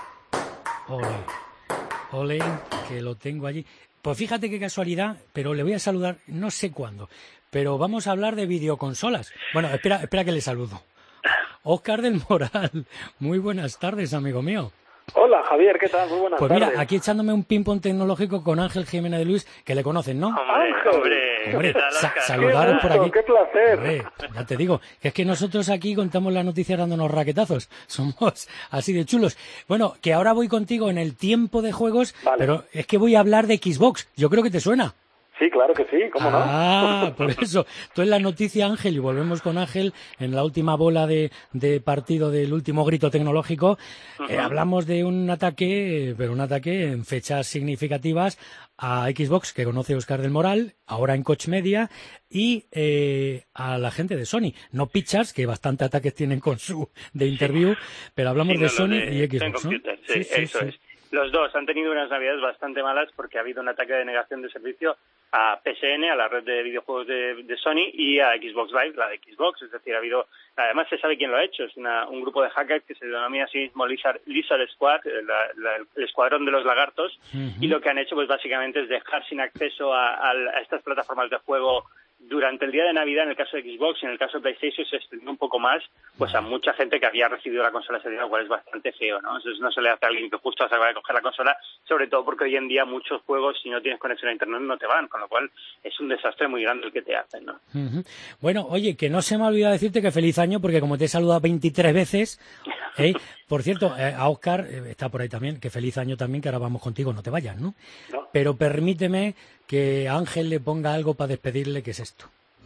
Ole, que lo tengo allí. Pues fíjate qué casualidad, pero le voy a saludar, no sé cuándo, pero vamos a hablar de videoconsolas. Bueno, espera que le saludo. Óscar del Moral, muy buenas tardes, amigo mío. Hola, Javier, ¿qué tal? Muy buenas tardes. Pues mira, aquí echándome un ping-pong tecnológico con Ángel Jiménez de Luis, que le conocen, ¿no? Hombre, saludaros por aquí. ¡Qué placer! Hombre, ya te digo, que es que nosotros aquí contamos las noticias dándonos raquetazos. Somos así de chulos. Bueno, que ahora voy contigo en el tiempo de juegos, pero es que voy a hablar de Xbox. Yo creo que te suena. Sí, claro que sí, ¿cómo no? Ah, por eso. Tú en la noticia, Ángel, y volvemos con Ángel, en la última bola de partido del último grito tecnológico, hablamos de un ataque, pero un ataque en fechas significativas a Xbox, que conoce Óscar del Moral, ahora en Koch Media, y a la gente de Sony. No Pictures, que bastante ataques tienen con su de interview, pero hablamos de Sony y Xbox, ¿no? Sí, eso es. Los dos han tenido unas navidades bastante malas porque ha habido un ataque de negación de servicio a PSN, a la red de videojuegos de Sony, y a Xbox Live, la de Xbox. Es decir, además se sabe quién lo ha hecho. Es un grupo de hackers que se denomina a sí mismo Lizard Squad, el escuadrón de los lagartos, y lo que han hecho pues básicamente es dejar sin acceso a estas plataformas de juego durante el día de Navidad, en el caso de Xbox y en el caso de PlayStation, se extendió un poco más pues a mucha gente que había recibido la consola ese día, lo cual es bastante feo, ¿no? Entonces no se le hace a alguien que justo acaba de coger la consola, sobre todo porque hoy en día muchos juegos, si no tienes conexión a internet, no te van, con lo cual es un desastre muy grande el que te hacen, ¿no? Uh-huh. Bueno, oye, que no se me ha olvidado decirte que feliz año, porque como te he saludado 23 veces, por cierto, a Óscar, está por ahí también, que feliz año también, que ahora vamos contigo, no te vayas, ¿no? No. Pero permíteme que a Ángel le ponga algo para despedirle, que es esto.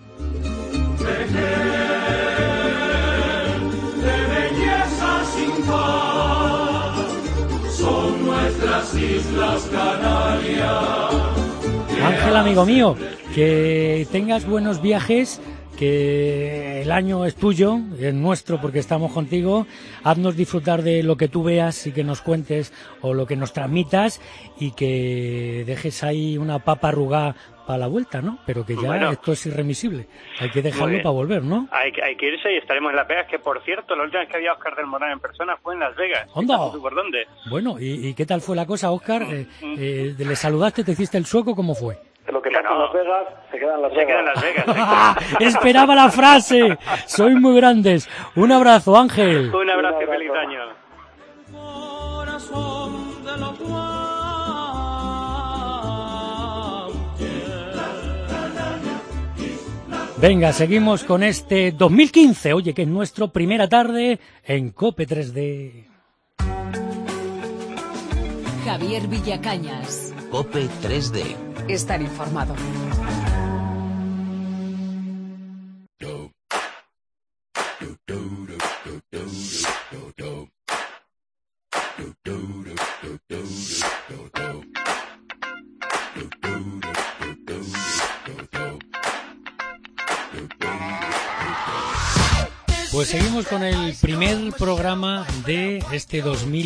De belleza sin par, son nuestras Islas Canarias. Ángel, amigo mío, que tengas buenos viajes, que el año es tuyo, es nuestro porque estamos contigo. Haznos disfrutar de lo que tú veas y que nos cuentes o lo que nos transmitas, y que dejes ahí una papa arrugada para la vuelta, ¿no? Pero que ya esto es irremisible. Hay que dejarlo para volver, ¿no? Hay que irse y estaremos en Las Vegas, que por cierto, la última vez que había Óscar del Moral en persona fue en Las Vegas. ¡Onda! ¿Por dónde? Bueno, ¿y qué tal fue la cosa, Óscar? ¿Le saludaste, te hiciste el sueco? ¿Cómo fue? Lo que pasa en Las Vegas, se queda en Las Vegas. Se queda en Las Vegas. Esperaba la frase. Sois muy grandes. Un abrazo, Ángel. Un abrazo y feliz año. Corazón de lo cual Venga, seguimos con este 2015. Oye, que es nuestra primera tarde en COPE 3D. Javier Villacañas. COPE 3D. Estar informado. Pues seguimos con el primer programa de este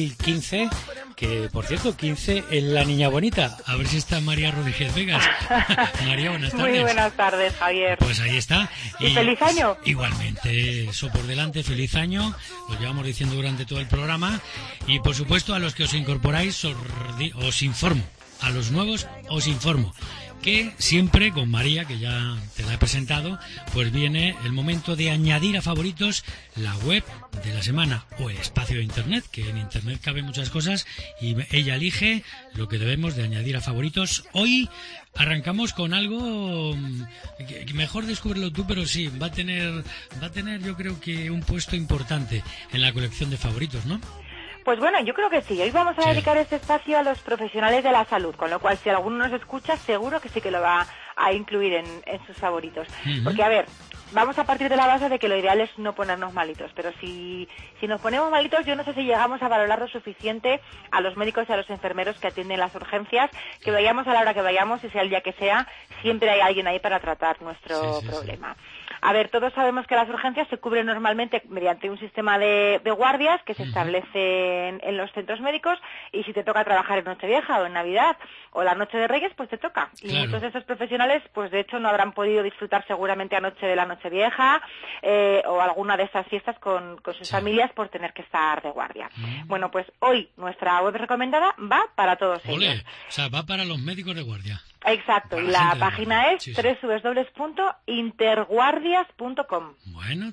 2015, que por cierto, 15 en La Niña Bonita. A ver si está María Rodríguez Vegas. María, buenas tardes. Muy buenas tardes, Javier. Pues ahí está. Y feliz año. Igualmente, eso por delante, feliz año. Lo llevamos diciendo durante todo el programa. Y por supuesto, a los que os incorporáis, os informo. A los nuevos, os informo que siempre con María, que ya te la he presentado, pues viene el momento de añadir a favoritos la web de la semana o el espacio de internet, que en internet cabe muchas cosas y ella elige lo que debemos de añadir a favoritos. Hoy arrancamos con algo que mejor descúbrelo tú, pero sí, va a tener yo creo que un puesto importante en la colección de favoritos, ¿no? Pues bueno, yo creo que sí. Hoy vamos a dedicar este espacio a los profesionales de la salud, con lo cual si alguno nos escucha, seguro que sí que lo va a incluir en sus favoritos. Uh-huh. Porque, a ver, vamos a partir de la base de que lo ideal es no ponernos malitos, pero si nos ponemos malitos, yo no sé si llegamos a valorar lo suficiente a los médicos y a los enfermeros que atienden las urgencias, que vayamos a la hora que vayamos y sea el día que sea, siempre hay alguien ahí para tratar nuestro problema. Sí. A ver, todos sabemos que las urgencias se cubren normalmente mediante un sistema de guardias que se establecen en los centros médicos, y si te toca trabajar en Nochevieja o en Navidad o la Noche de Reyes, pues te toca. Y muchos de estos profesionales, pues de hecho no habrán podido disfrutar seguramente anoche de la Nochevieja o alguna de esas fiestas con sus familias por tener que estar de guardia. Bueno, pues hoy nuestra web recomendada va para todos ellos. O sea, va para los médicos de guardia. Exacto, y la página es www.interguardias.com. Bueno,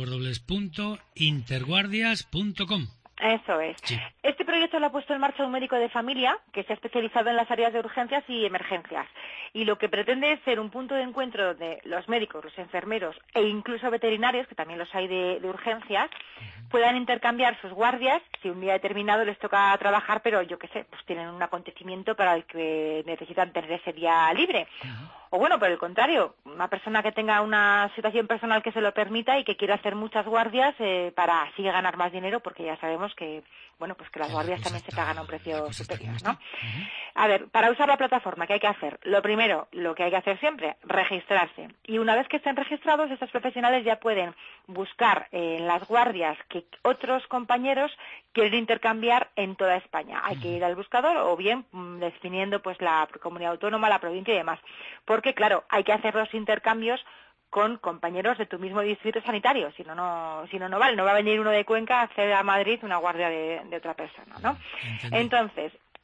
www.interguardias.com. Eso es. Sí. Este proyecto lo ha puesto en marcha un médico de familia que se ha especializado en las áreas de urgencias y emergencias. Y lo que pretende es ser un punto de encuentro de los médicos, los enfermeros e incluso veterinarios, que también los hay de urgencias, puedan intercambiar sus guardias si un día determinado les toca trabajar, pero yo qué sé, pues tienen un acontecimiento para el que necesitan tener ese día libre. O bueno, por el contrario, una persona que tenga una situación personal que se lo permita y que quiera hacer muchas guardias para así ganar más dinero, porque ya sabemos que, bueno, pues que las guardias también se pagan a un precio superior, ¿no? A ver, para usar la plataforma, ¿qué hay que hacer? Lo primero, lo que hay que hacer siempre, registrarse. Y una vez que estén registrados, estos profesionales ya pueden buscar en las guardias que otros compañeros quieren intercambiar en toda España. Hay que ir al buscador o bien definiendo pues la comunidad autónoma, la provincia y demás. Porque, claro, hay que hacer los intercambios con compañeros de tu mismo distrito sanitario, si no vale, no va a venir uno de Cuenca a hacer a Madrid una guardia de otra persona, ¿no? Entonces,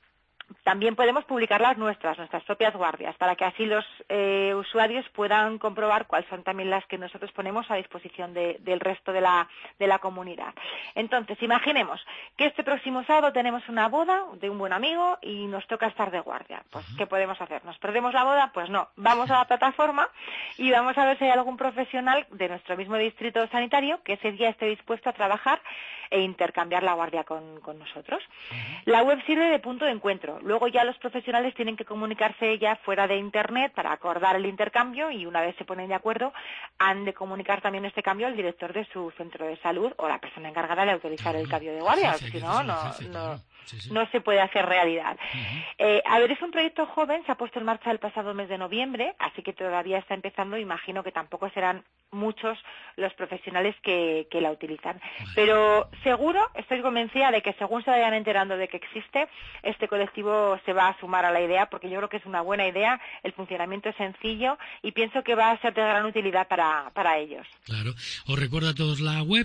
también podemos publicar las nuestras propias guardias, para que así los usuarios puedan comprobar cuáles son también las que nosotros ponemos a disposición del resto de la comunidad. Entonces, imaginemos que este próximo sábado tenemos una boda de un buen amigo y nos toca estar de guardia. Pues, ¿qué podemos hacer? ¿Nos perdemos la boda? Pues no. Vamos a la plataforma y vamos a ver si hay algún profesional de nuestro mismo distrito sanitario que ese día esté dispuesto a trabajar e intercambiar la guardia con nosotros. La web sirve de punto de encuentro. Luego ya los profesionales tienen que comunicarse ya fuera de Internet para acordar el intercambio y una vez se ponen de acuerdo han de comunicar también este cambio al director de su centro de salud o la persona encargada de autorizar el cambio de guardia. Si no, no se puede hacer realidad. A ver, es un proyecto joven, se ha puesto en marcha el pasado mes de noviembre, así que todavía está empezando. Imagino que tampoco serán muchos los profesionales que la utilizan. Pero seguro, estoy convencida de que según se vayan enterando de que existe, este colectivo se va a sumar a la idea, porque yo creo que es una buena idea, el funcionamiento es sencillo y pienso que va a ser de gran utilidad para ellos. Claro. Os recuerdo a todos la web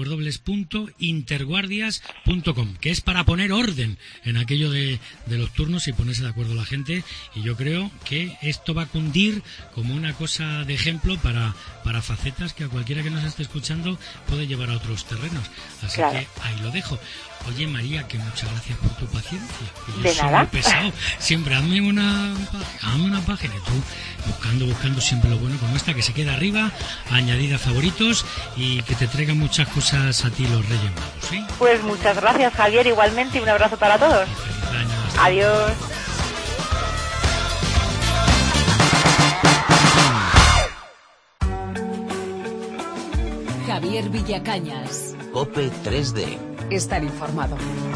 www.interguardias.com, que es para poner orden en aquello de los turnos y ponerse de acuerdo la gente, y yo creo que esto va a cundir como una cosa de ejemplo para facetas que a cualquiera que nos esté escuchando puede llevar a otros terrenos. Así claro. Que ahí lo dejo. Oye, María, que muchas gracias por tu paciencia. De nada. Muy pesado. Siempre hazme una página. Y tú buscando siempre lo bueno como esta, que se queda arriba, añadida a favoritos y que te traigan muchas cosas a ti los Reyes Magos, ¿sí? Pues muchas gracias, Javier, igualmente, y un abrazo para todos. Feliz año. Adiós. Javier Villacañas. COPE 3D. Estar informado.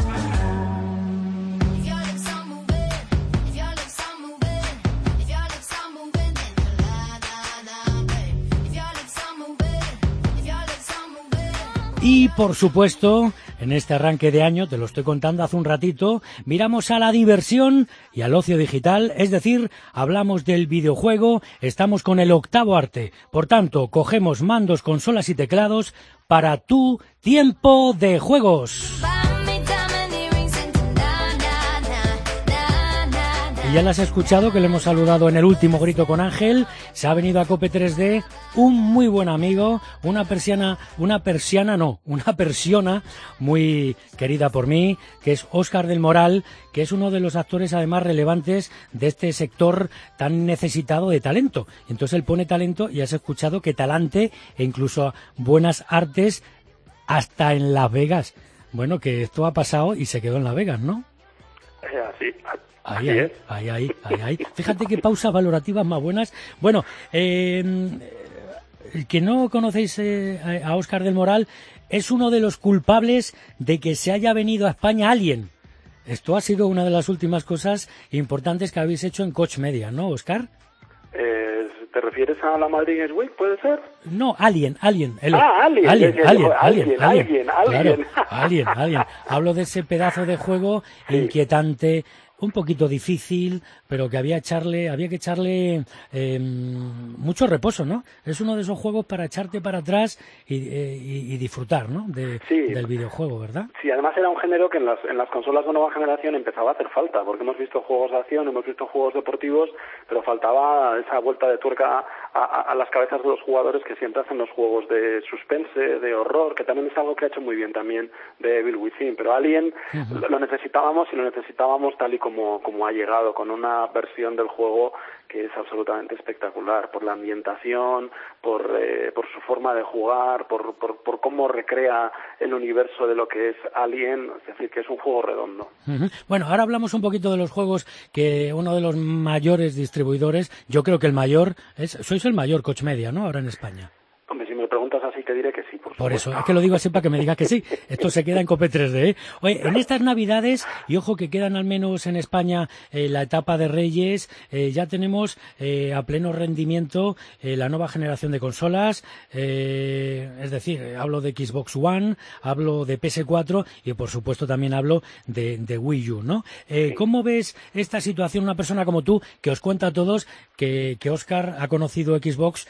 Y por supuesto, en este arranque de año, te lo estoy contando hace un ratito, miramos a la diversión y al ocio digital, es decir, hablamos del videojuego, estamos con el octavo arte. Por tanto, cogemos mandos, consolas y teclados para tu tiempo de juegos. Ya las has escuchado, que le hemos saludado en el último grito con Ángel. Se ha venido a COPE 3D un muy buen amigo, una persiana muy querida por mí, que es Óscar del Moral, que es uno de los actores además relevantes de este sector tan necesitado de talento. Entonces él pone talento y has escuchado que talante e incluso buenas artes hasta en Las Vegas. Bueno, que esto ha pasado y se quedó en Las Vegas, ¿no? Así. Ahí. Fíjate qué pausas valorativas más buenas. Bueno, que no conocéis a Óscar del Moral, es uno de los culpables de que se haya venido a España Alien. Esto ha sido una de las últimas cosas importantes que habéis hecho en Koch Media, ¿no, Óscar? ¿Te refieres a la Madrid Games Week, puede ser? No, Alien. Alien. Alien. Hablo de ese pedazo de juego inquietante, un poquito difícil, pero que había que echarle mucho reposo, ¿no? Es uno de esos juegos para echarte para atrás y disfrutar, ¿no? Del videojuego, ¿verdad? Sí, además era un género que en las consolas de nueva generación empezaba a hacer falta, porque hemos visto juegos de acción, hemos visto juegos deportivos, pero faltaba esa vuelta de tuerca a las cabezas de los jugadores que siempre hacen los juegos de suspense, de horror, que también es algo que ha hecho muy bien también de Evil Within, pero Alien lo necesitábamos y lo necesitábamos tal y como ha llegado, con una versión del juego que es absolutamente espectacular, por la ambientación, por su forma de jugar, por cómo recrea el universo de lo que es Alien, es decir, que es un juego redondo. Bueno, ahora hablamos un poquito de los juegos que uno de los mayores distribuidores, yo creo que el mayor, sois el mayor Koch Media, ¿no?, ahora en España. Hombre, si me preguntas así te diré que sí, por eso, es que lo digo así para que me digas que sí. Esto se queda en COPE 3D, ¿eh? Oye, en estas Navidades, y ojo que quedan al menos en España la etapa de Reyes, ya tenemos a pleno rendimiento la nueva generación de consolas, es decir, hablo de Xbox One, hablo de PS4 y por supuesto también hablo de Wii U, ¿no? ¿Cómo ves esta situación, una persona como tú, que os cuenta a todos que Óscar ha conocido Xbox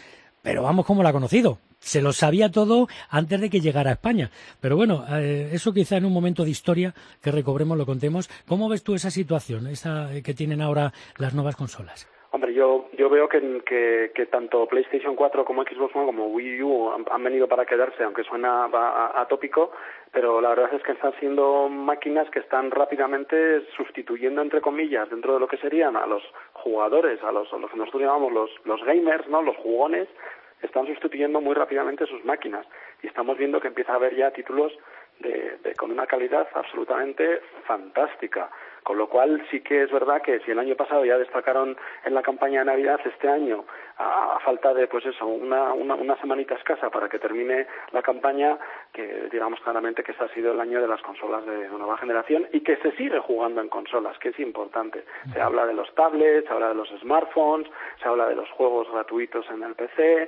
pero vamos, como la ha conocido. Se lo sabía todo antes de que llegara a España. Pero bueno, eso quizá en un momento de historia que recobremos lo contemos. ¿Cómo ves tú esa situación, esa que tienen ahora las nuevas consolas? Hombre, yo veo que tanto PlayStation 4 como Xbox One como Wii U han venido para quedarse, aunque suena atópico, pero la verdad es que están siendo máquinas que están rápidamente sustituyendo, entre comillas, dentro de lo que serían a los jugadores, a los que nosotros llamamos los gamers, ¿no? Los jugones, están sustituyendo muy rápidamente sus máquinas. Y estamos viendo que empieza a haber ya títulos con una calidad absolutamente fantástica. Con lo cual sí que es verdad que si el año pasado ya destacaron en la campaña de Navidad, este año, a falta de pues eso, una semanita escasa para que termine la campaña, que digamos claramente que este ha sido el año de las consolas de nueva generación y que se sigue jugando en consolas, que es importante. Se habla de los tablets, se habla de los smartphones, se habla de los juegos gratuitos en el PC,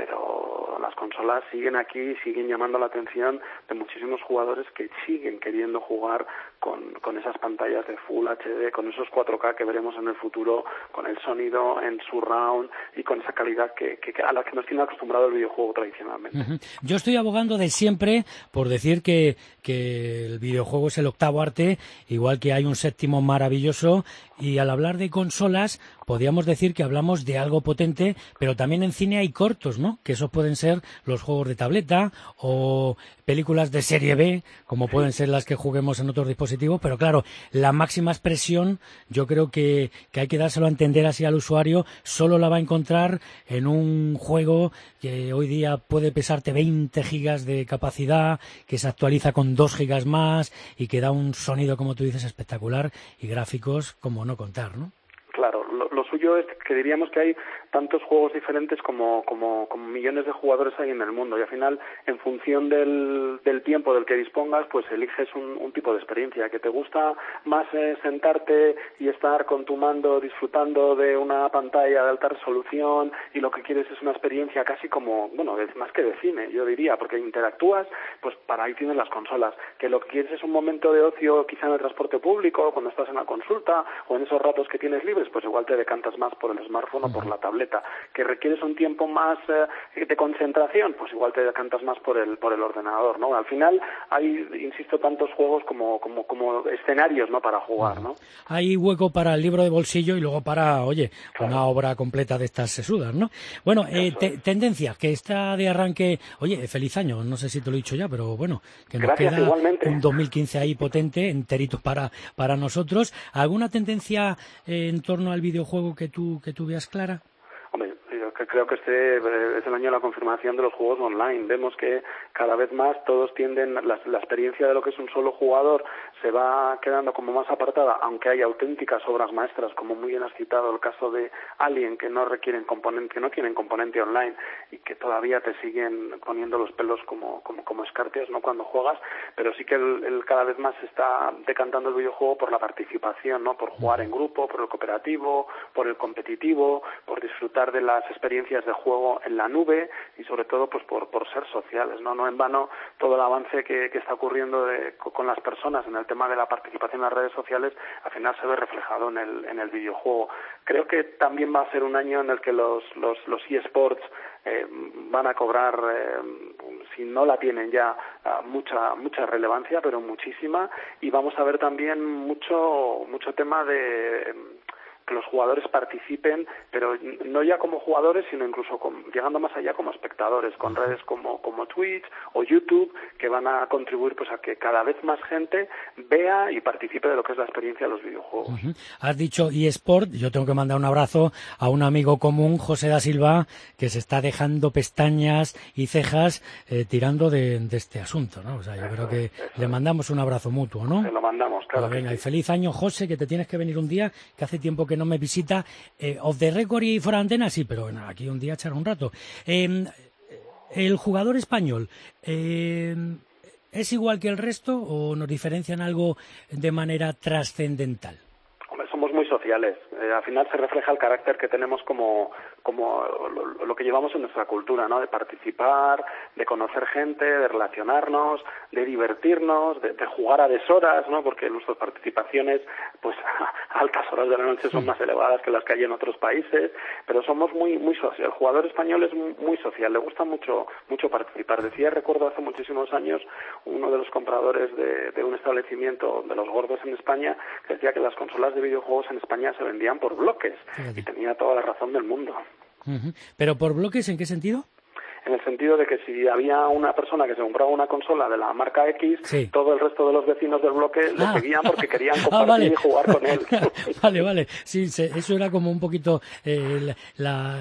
pero las consolas siguen aquí, siguen llamando la atención de muchísimos jugadores que siguen queriendo jugar con esas pantallas de Full HD, con esos 4K que veremos en el futuro, con el sonido en surround y con esa calidad que a la que nos tiene acostumbrado el videojuego tradicionalmente. Yo estoy abogando de siempre por decir que el videojuego es el octavo arte, igual que hay un séptimo maravilloso, y al hablar de consolas podríamos decir que hablamos de algo potente, pero también en cine hay cortos, ¿no? Que esos pueden ser los juegos de tableta o películas de serie B, como pueden ser las que juguemos en otros dispositivos, pero claro, la máxima expresión yo creo que hay que dárselo a entender así al usuario, solo la va a encontrar en un juego que hoy día puede pesarte 20 gigas de capacidad, que se actualiza con 2 gigas más y que da un sonido, como tú dices, espectacular y gráficos como no contar, ¿no? Claro, lo suyo es que diríamos que hay tantos juegos diferentes como millones de jugadores hay en el mundo y al final, en función del tiempo del que dispongas, pues eliges un tipo de experiencia que te gusta más sentarte y estar con tu mando disfrutando de una pantalla de alta resolución y lo que quieres es una experiencia casi como, bueno, más que de cine, yo diría, porque interactúas, pues para ahí tienes las consolas, que lo que quieres es un momento de ocio quizá en el transporte público, cuando estás en la consulta o en esos ratos que tienes libres, pues igual te decantas más por el smartphone o por la tableta. Que requieres un tiempo más de concentración, pues igual te decantas más por el ordenador, ¿no? Al final hay, insisto, tantos juegos como escenarios, ¿no? Para jugar, ¿no? Hay hueco para el libro de bolsillo y luego para, oye, claro, una obra completa de estas sesudas, ¿no? Bueno, tendencias, que está de arranque, oye, feliz año, no sé si te lo he dicho ya, pero bueno, que nos Gracias, queda igualmente. Un 2015 ahí potente, enterito para nosotros. ¿Alguna tendencia en torno al videojuego que tú veas clara? Hombre, yo creo que este es el año de la confirmación de los juegos online. Vemos que cada vez más todos tienden, la experiencia de lo que es un solo jugador se va quedando como más apartada, aunque hay auténticas obras maestras, como muy bien has citado el caso de Alien, que no tienen componente online y que todavía te siguen poniendo los pelos como escarpias, ¿no? Cuando juegas, pero sí que el cada vez más se está decantando el videojuego por la participación, ¿no? Por jugar en grupo, por el cooperativo, por el competitivo, por disfrutar de las experiencias de juego en la nube y sobre todo pues por ser sociales, ¿no? No en vano todo el avance que está ocurriendo con las personas en el tema de la participación en las redes sociales al final se ve reflejado en el videojuego. Creo que también va a ser un año en el que los eSports van a cobrar, si no la tienen ya, mucha relevancia, pero muchísima, y vamos a ver también mucho tema de que los jugadores participen, pero no ya como jugadores, sino incluso llegando más allá como espectadores, con redes como Twitch o YouTube, que van a contribuir pues a que cada vez más gente vea y participe de lo que es la experiencia de los videojuegos. Has dicho eSport, yo tengo que mandar un abrazo a un amigo común, José da Silva, que se está dejando pestañas y cejas tirando de este asunto, ¿no? O sea, yo creo que le mandamos un abrazo mutuo, ¿no? Se lo mandamos, claro. Pues venga, y feliz año, José, que te tienes que venir un día, que hace tiempo que no me visita, off the record y fuera de antena, sí, pero bueno, aquí un día echar un rato. El jugador español, ¿es igual que el resto o nos diferencian algo de manera trascendental? Hombre, somos muy sociales. Al final se refleja el carácter que tenemos como lo que llevamos en nuestra cultura, ¿no? De participar, de conocer gente, de relacionarnos, de divertirnos, de jugar a deshoras, ¿no? Porque nuestras participaciones, pues a altas horas de la noche son más elevadas que las que hay en otros países, pero somos muy social. El jugador español es muy social, le gusta mucho participar. Recuerdo hace muchísimos años uno de los compradores de un establecimiento de los gordos en España que decía que las consolas de videojuegos en España se vendían por bloques, y tenía toda la razón del mundo. ¿Pero por bloques en qué sentido? En el sentido de que si había una persona que se compraba una consola de la marca X, todo el resto de los vecinos del bloque le seguían porque querían compartir y jugar con él. Vale. Sí, eso era como un poquito la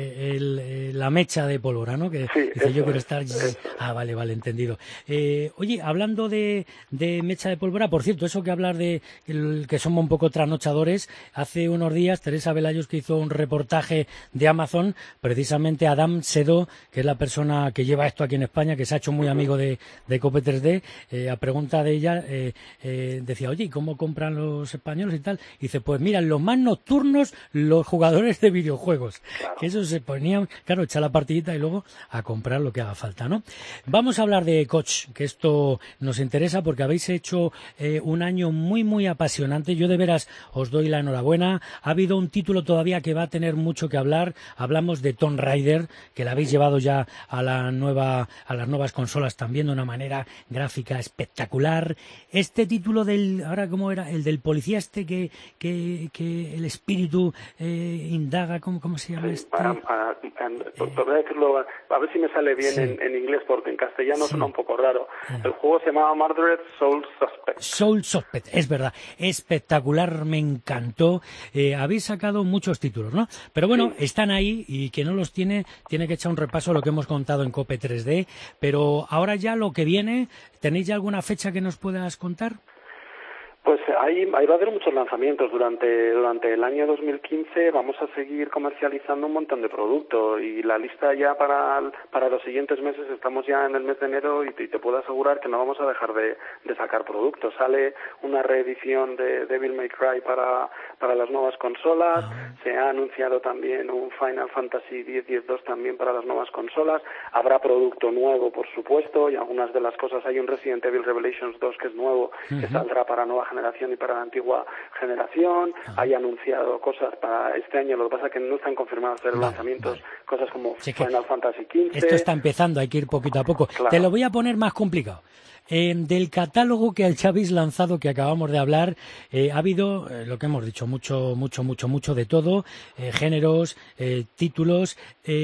mecha de pólvora, ¿no? Que dice, yo quiero estar... Vale, entendido. Oye, hablando de mecha de pólvora, por cierto, eso que hablar de que somos un poco trasnochadores, hace unos días Teresa Velayos, que hizo un reportaje de Amazon, precisamente Adam Sedó, que es la persona que lleva esto aquí en España, que se ha hecho muy amigo de Cope 3D, a pregunta de ella, decía, oye, ¿y cómo compran los españoles y tal? Y dice, pues mira, los más nocturnos, los jugadores de videojuegos, que eso se ponían, claro, echar la partidita y luego a comprar lo que haga falta, ¿no? Vamos a hablar de Koch, que esto nos interesa porque habéis hecho un año muy apasionante. Yo de veras os doy la enhorabuena. Ha habido un título todavía que va a tener mucho que hablar. Hablamos de Tomb Raider, que la habéis llevado ya a las nuevas consolas también de una manera gráfica espectacular. Este título ahora cómo era, el del policía que el espíritu indaga, ¿cómo se llama este? Voy a decirlo, a ver si me sale bien en inglés, porque en castellano suena un poco raro. El juego se llamaba Murdered Soul Suspect. Soul Suspect, es verdad, espectacular, me encantó. Habéis sacado muchos títulos, ¿no? Pero bueno, están ahí, y quien no los tiene que echar un repaso a lo que hemos contado en Cope 3D. Pero ahora ya lo que viene, ¿tenéis ya alguna fecha que nos puedas contar? Pues ahí va a haber muchos lanzamientos durante el año 2015. Vamos a seguir comercializando un montón de productos, y la lista ya para los siguientes meses, estamos ya en el mes de enero, y te puedo asegurar que no vamos a dejar de sacar productos. Sale una reedición de Devil May Cry para las nuevas consolas. Se ha anunciado también un Final Fantasy X-10-2 también para las nuevas consolas. Habrá producto nuevo, por supuesto, y algunas de las cosas, hay un Resident Evil Revelations 2 que es nuevo, que saldrá para nueva generación y para la antigua generación. Hay anunciado cosas para este año, lo que pasa es que no están confirmados los lanzamientos, cosas como Final Fantasy XV. Esto está empezando, hay que ir poquito a poco. Te lo voy a poner más complicado. Del catálogo que habéis lanzado, que acabamos de hablar, ha habido, lo que hemos dicho, mucho de todo, géneros, títulos.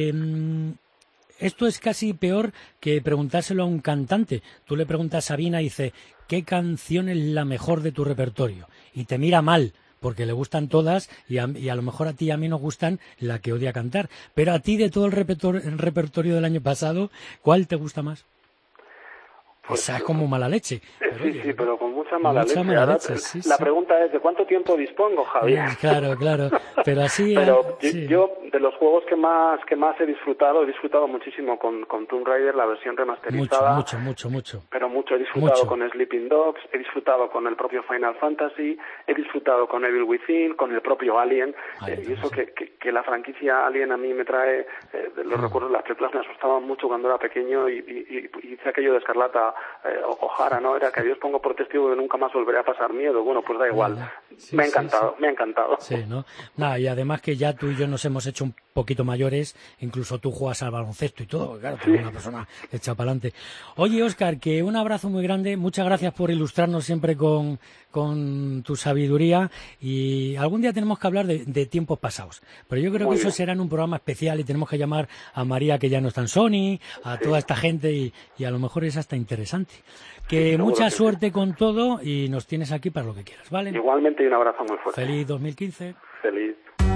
Esto es casi peor que preguntárselo a un cantante. Tú le preguntas a Sabina y dice, ¿qué canción es la mejor de tu repertorio? Y te mira mal, porque le gustan todas, y a lo mejor a ti y a mí nos gustan la que odia cantar. Pero a ti, de todo el repertorio del año pasado, ¿cuál te gusta más? Pues, esa es como mala leche. Pero con mucha mala leche. La pregunta es, ¿de cuánto tiempo dispongo, Javier? Claro, pero así... Yo, de los juegos que más he disfrutado muchísimo con Tomb Raider, la versión remasterizada. Mucho. Pero mucho. He disfrutado con Sleeping Dogs, he disfrutado con el propio Final Fantasy, he disfrutado con Evil Within, con el propio Alien. Y eso que la franquicia Alien a mí me trae... los recuerdos, las películas me asustaban mucho cuando era pequeño, y hice aquello de Escarlata O'Hara, ¿no? Era que Dios pongo por testigo que nunca más volveré a pasar miedo. Bueno, pues da igual. Me ha encantado. Sí, ¿no? Nada, y además que ya tú y yo nos hemos hecho un poquito mayores, incluso tú juegas al baloncesto y todo, claro, tú eres una persona hecha para adelante. Oye, Óscar, que un abrazo muy grande, muchas gracias por ilustrarnos siempre con tu sabiduría, y algún día tenemos que hablar de tiempos pasados, pero yo creo que eso será en un programa especial, y tenemos que llamar a María, que ya no está en Sony, a toda esta gente, y a lo mejor es hasta interesante. Que mucha suerte con todo, y nos tienes aquí para lo que quieras, ¿vale? Igualmente, y un abrazo muy fuerte. Feliz 2015. Feliz.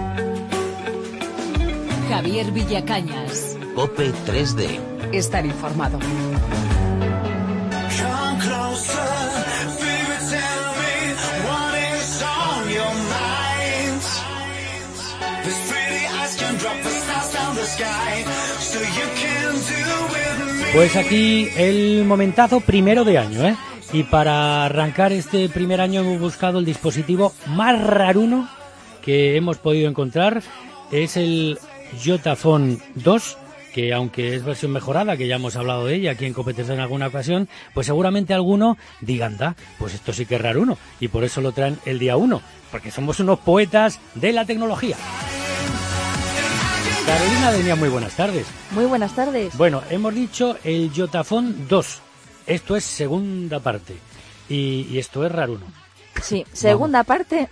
Javier Villacañas. Cope 3D. Estar informado. Pues aquí el momentazo primero de año, ¿eh? Y para arrancar este primer año hemos buscado el dispositivo más raruno que hemos podido encontrar es el JotaPhone 2, que aunque es versión mejorada, que ya hemos hablado de ella aquí en Cope3D en alguna ocasión, pues seguramente alguno diga, anda, pues esto sí que es raro uno, y por eso lo traen el día 1, porque somos unos poetas de la tecnología. Carolina Denia, muy buenas tardes. Muy buenas tardes. Bueno, hemos dicho el JotaPhone 2, esto es segunda parte, y esto es raro uno. Sí, segunda parte,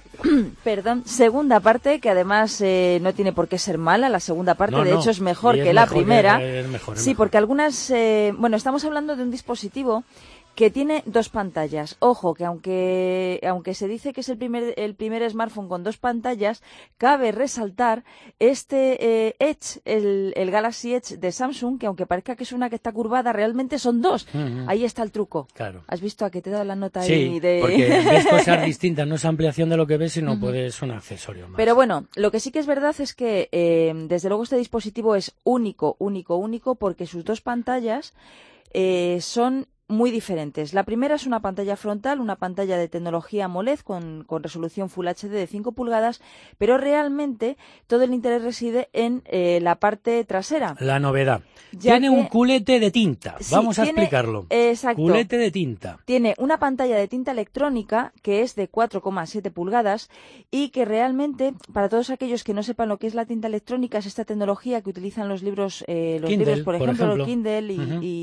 segunda parte que además no tiene por qué ser mala, la segunda parte de hecho es mejor que la primera. Es mejor. Porque algunas, estamos hablando de un dispositivo que tiene dos pantallas. Ojo, que aunque se dice que es el primer smartphone con dos pantallas, cabe resaltar este Edge, el Galaxy Edge de Samsung, que aunque parezca que es una que está curvada, realmente son dos. Ahí está el truco. Claro. ¿Has visto a que te he dado la nota sí, ahí de...? porque ves cosas distintas, no es ampliación de lo que ves, sino es un accesorio más. Pero bueno, lo que sí que es verdad es que desde luego este dispositivo es único, porque sus dos pantallas son muy diferentes. La primera es una pantalla frontal, una pantalla de tecnología AMOLED con resolución Full HD de 5 pulgadas, pero realmente todo el interés reside en la parte trasera. La novedad. Tiene un culete de tinta, vamos a explicarlo. Exacto. Culete de tinta. Tiene una pantalla de tinta electrónica que es de 4,7 pulgadas y que realmente, para todos aquellos que no sepan lo que es la tinta electrónica, es esta tecnología que utilizan los libros, Kindle, por ejemplo, el Kindle,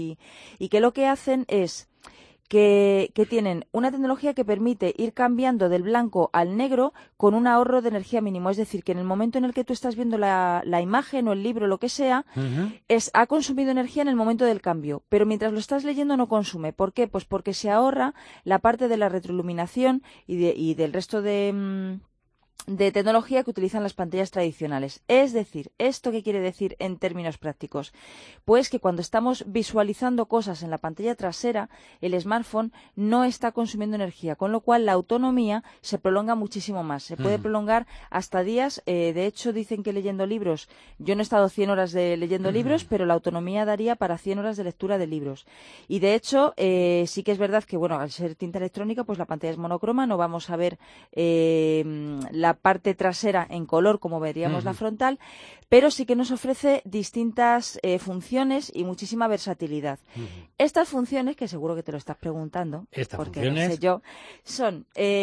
y que lo que hacen es que tienen una tecnología que permite ir cambiando del blanco al negro con un ahorro de energía mínimo. Es decir, que en el momento en el que tú estás viendo la imagen o el libro, lo que sea, ha consumido energía en el momento del cambio, pero mientras lo estás leyendo no consume. ¿Por qué? Pues porque se ahorra la parte de la retroiluminación y del resto de tecnología que utilizan las pantallas tradicionales. Es decir, ¿esto qué quiere decir en términos prácticos? Pues que cuando estamos visualizando cosas en la pantalla trasera, el smartphone no está consumiendo energía, con lo cual la autonomía se prolonga muchísimo más. Se puede prolongar hasta días. De hecho, dicen que leyendo libros, yo no he estado 100 horas leyendo libros, pero la autonomía daría para 100 horas de lectura de libros. Y de hecho, sí que es verdad que, al ser tinta electrónica, pues la pantalla es monocroma, no vamos a ver la parte trasera en color como veríamos la frontal, pero sí que nos ofrece distintas funciones y muchísima versatilidad. Estas funciones, que seguro que te lo estás preguntando, porque no sé yo, son...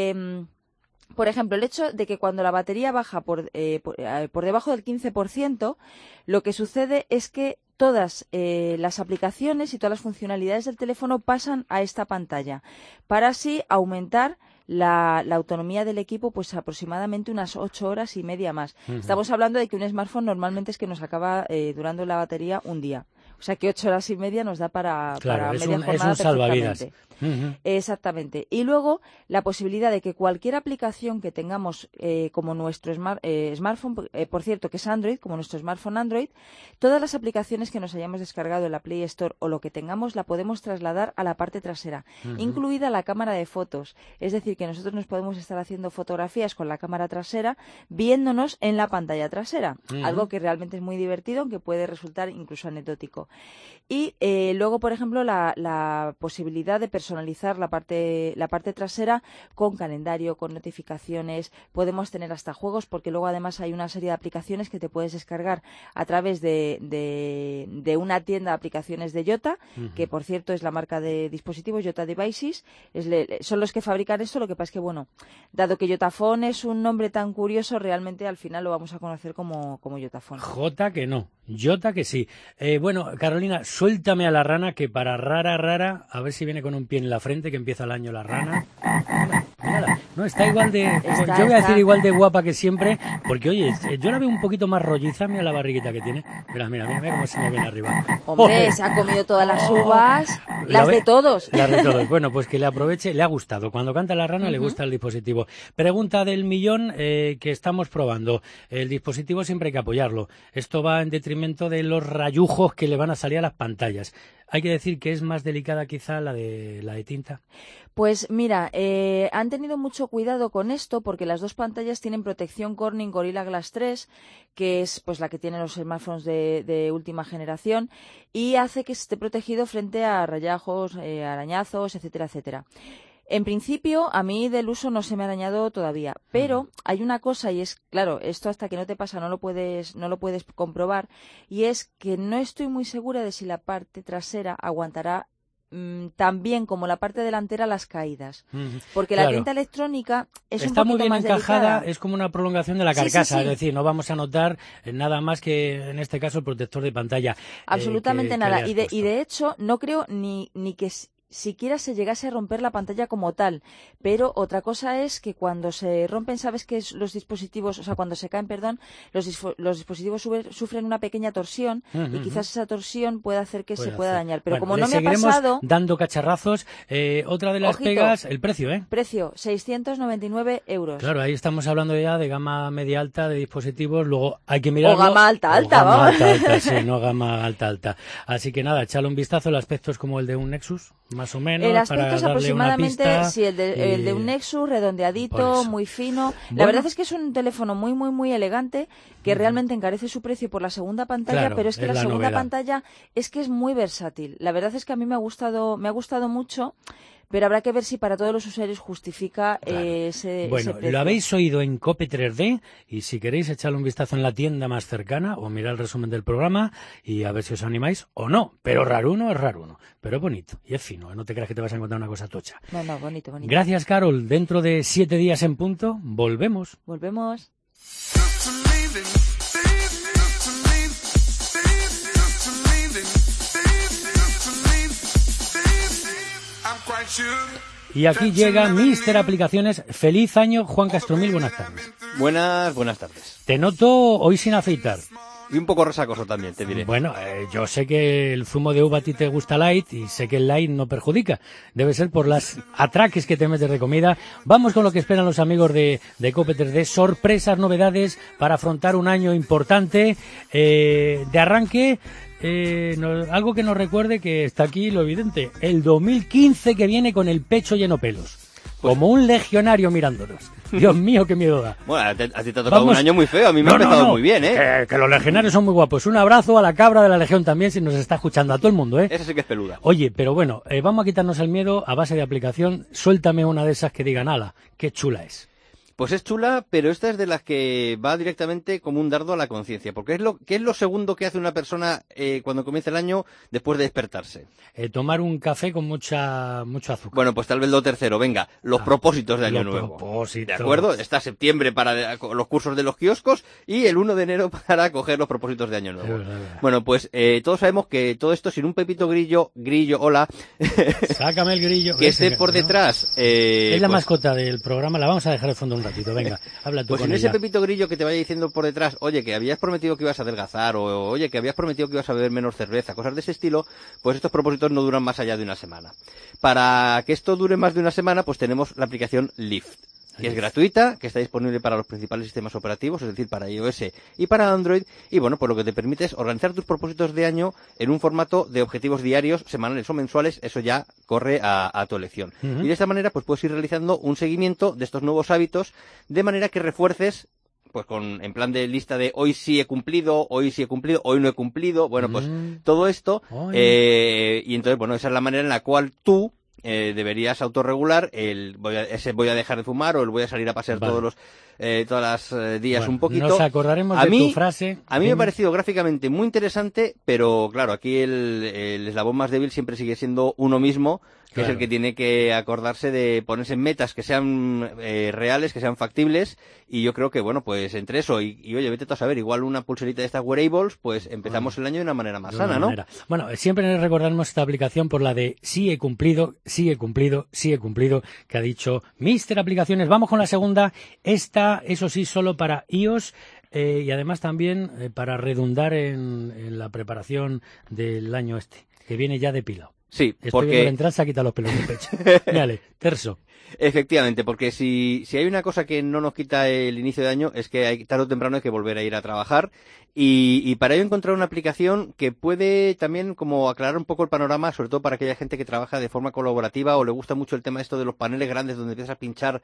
por ejemplo, el hecho de que cuando la batería baja por debajo del 15%, lo que sucede es que todas las aplicaciones y todas las funcionalidades del teléfono pasan a esta pantalla, para así aumentar la autonomía del equipo pues aproximadamente unas 8 horas y media más. Estamos hablando de que un smartphone normalmente es que nos acaba durando la batería un día. O sea que 8 horas y media nos da para media jornada. Es un salvavidas. Exactamente. Y luego la posibilidad de que cualquier aplicación que tengamos como nuestro smartphone, por cierto que es Android, como nuestro smartphone Android, todas las aplicaciones que nos hayamos descargado en la Play Store o lo que tengamos la podemos trasladar a la parte trasera, incluida la cámara de fotos. Es decir, que nosotros nos podemos estar haciendo fotografías con la cámara trasera viéndonos en la pantalla trasera, algo que realmente es muy divertido, aunque puede resultar incluso anecdótico. Y luego, por ejemplo, la posibilidad de personalizar la parte trasera con calendario, con notificaciones. Podemos tener hasta juegos, porque luego además hay una serie de aplicaciones que te puedes descargar a través de una tienda de aplicaciones de Yota, que por cierto es la marca de dispositivos Yota Devices. Son los que fabrican esto. Lo que pasa es que, dado que JotaPhone es un nombre tan curioso, realmente al final lo vamos a conocer como JotaPhone. J que no, Jota que sí. Carolina, suéltame a la rana, que para rara, a ver si viene con un pie en la frente, que empieza el año la rana. Mírala. No, está igual de... yo voy a decir igual de guapa que siempre, porque, oye, yo la veo un poquito más rolliza, mira la barriguita que tiene. Mira cómo se me viene arriba. Hombre, se ha comido todas las uvas, las de todos. Las de todos. Bueno, pues que le aproveche, le ha gustado. Cuando canta la rana le gusta el dispositivo. Pregunta del millón que estamos probando. El dispositivo siempre hay que apoyarlo. Esto va en detrimento de los rayujos que le van a salir a las pantallas. Hay que decir que es más delicada quizá la de tinta. Pues mira, han tenido mucho cuidado con esto, porque las dos pantallas tienen protección Corning Gorilla Glass 3, que es pues la que tienen los smartphones de última generación, y hace que esté protegido frente a rayajos, arañazos, etcétera, etcétera. En principio, a mí del uso no se me ha dañado todavía, pero hay una cosa y es, claro, esto hasta que no te pasa no lo puedes comprobar, y es que no estoy muy segura de si la parte trasera aguantará tan bien como la parte delantera las caídas, porque la tinta electrónica está un poquito muy bien más encajada, delicada. es como una prolongación de la carcasa, Sí. es decir, no vamos a notar nada más que en este caso el protector de pantalla. Absolutamente que nada, le has y puesto. de hecho no creo ni que siquiera se llegase a romper la pantalla como tal, pero otra cosa es que cuando se rompen, sabes que los dispositivos, o sea, cuando se caen, perdón, los dispositivos sufren una pequeña torsión y quizás esa torsión pueda hacer que se pueda dañar, pero bueno, como le no me ha seguiremos pasado... dando cacharrazos. Otra de las Ojito, pegas, el precio, Precio, 699 euros. Claro, ahí estamos hablando ya de gama media alta de dispositivos, luego hay que mirarlo. O gama alta, gama vamos. alta, sí, no gama alta. Así que nada, échale un vistazo, el aspecto es como el de un Nexus, más o menos. El aspecto para es darle aproximadamente, una pista, sí, el de un Nexus, redondeadito, muy fino. Bueno. La verdad es que es un teléfono muy, muy, muy elegante, que realmente encarece su precio por la segunda pantalla, Claro, pero es que es la la segunda novedad. pantalla es que es muy versátil. La verdad es que a mí me ha gustado mucho, pero habrá que ver si para todos los usuarios justifica ese Bueno, precio. lo habéis oído en Cope 3D y si queréis echarle un vistazo en la tienda más cercana o mirar el resumen del programa y a ver si os animáis o no. Pero raruno es raruno, pero es bonito y es fino, no te creas que te vas a encontrar una cosa tocha. No, bonito. Gracias, Carol. Dentro de 7 días en punto, volvemos. Volvemos. Y aquí llega Mister Aplicaciones. Feliz año, Juan Castromil, buenas tardes. Buenas tardes. Te noto hoy sin afeitar. Y un poco resacoso también, te diré. Bueno, yo sé que el zumo de uva a ti te gusta light y sé que el light no perjudica. Debe ser por las atraques que te metes de comida. Vamos con lo que esperan los amigos de Cope 3D. Sorpresas, novedades para afrontar un año importante. De arranque, algo que nos recuerde que está aquí lo evidente. El 2015 que viene con el pecho lleno pelos. Como un legionario mirándonos. Dios mío, qué miedo da. Bueno, a ti te ha tocado un año muy feo, a mí me ha empezado muy bien, ¿eh? Que los legionarios son muy guapos. Un abrazo a la cabra de la Legión también, si nos está escuchando, a todo el mundo, ¿eh? Esa sí que es peluda. Oye, pero bueno, vamos a quitarnos el miedo a base de aplicación. Suéltame una de esas que digan, ala, qué chula es. Pues es chula, pero esta es de las que va directamente como un dardo a la conciencia. Porque ¿qué es lo segundo que hace una persona cuando comienza el año después de despertarse? Tomar un café con mucho azúcar. Bueno, pues tal vez lo tercero. Venga, los propósitos de año nuevo. Propósitos. ¿De acuerdo? Está septiembre para los cursos de los kioscos y el 1 de enero para coger los propósitos de año nuevo. Bueno, pues todos sabemos que todo esto sin un Pepito Grillo, hola. Sácame el grillo. Que esté por detrás. Es la mascota del programa, la vamos a dejar de fondo un ratito, venga, habla tú pues con en ese ella. Pepito Grillo que te vaya diciendo por detrás, oye, que habías prometido que ibas a adelgazar, o oye, que habías prometido que ibas a beber menos cerveza, cosas de ese estilo, pues estos propósitos no duran más allá de una semana. Para que esto dure más de una semana, pues tenemos la aplicación Lift, que es gratuita, que está disponible para los principales sistemas operativos, es decir, para iOS y para Android, y bueno, pues lo que te permite es organizar tus propósitos de año en un formato de objetivos diarios, semanales o mensuales, eso ya corre a tu elección. Y de esta manera, pues puedes ir realizando un seguimiento de estos nuevos hábitos, de manera que refuerces pues en plan de lista de hoy sí he cumplido, hoy no he cumplido, bueno, pues todo esto, y entonces, bueno, esa es la manera en la cual tú deberías autorregular voy a dejar de fumar o el voy a salir a pasear todos los días un poquito. Nos acordaremos de tu frase. A mí me ha parecido gráficamente muy interesante, pero claro, aquí el eslabón más débil siempre sigue siendo uno mismo, que es el que tiene que acordarse de ponerse metas que sean reales, que sean factibles, y yo creo que, bueno, pues entre eso y oye, vete tú a saber, igual una pulserita de estas wearables, pues empezamos el año de una manera más sana, ¿no? Bueno, siempre recordaremos esta aplicación por la de sí he cumplido, que ha dicho Mister Aplicaciones. Vamos con la segunda, esta, eso sí, solo para iOS. Y además también para redundar en la preparación del año que viene ya depilado. Sí, porque viendo entrar se ha quitado los pelos del pecho. Mírale, terso. Efectivamente, porque si hay una cosa que no nos quita el inicio de año es que tarde o temprano hay que volver a ir a trabajar y para ello encontrar una aplicación que puede también como aclarar un poco el panorama, sobre todo para aquella gente que trabaja de forma colaborativa o le gusta mucho el tema esto de los paneles grandes donde empiezas a pinchar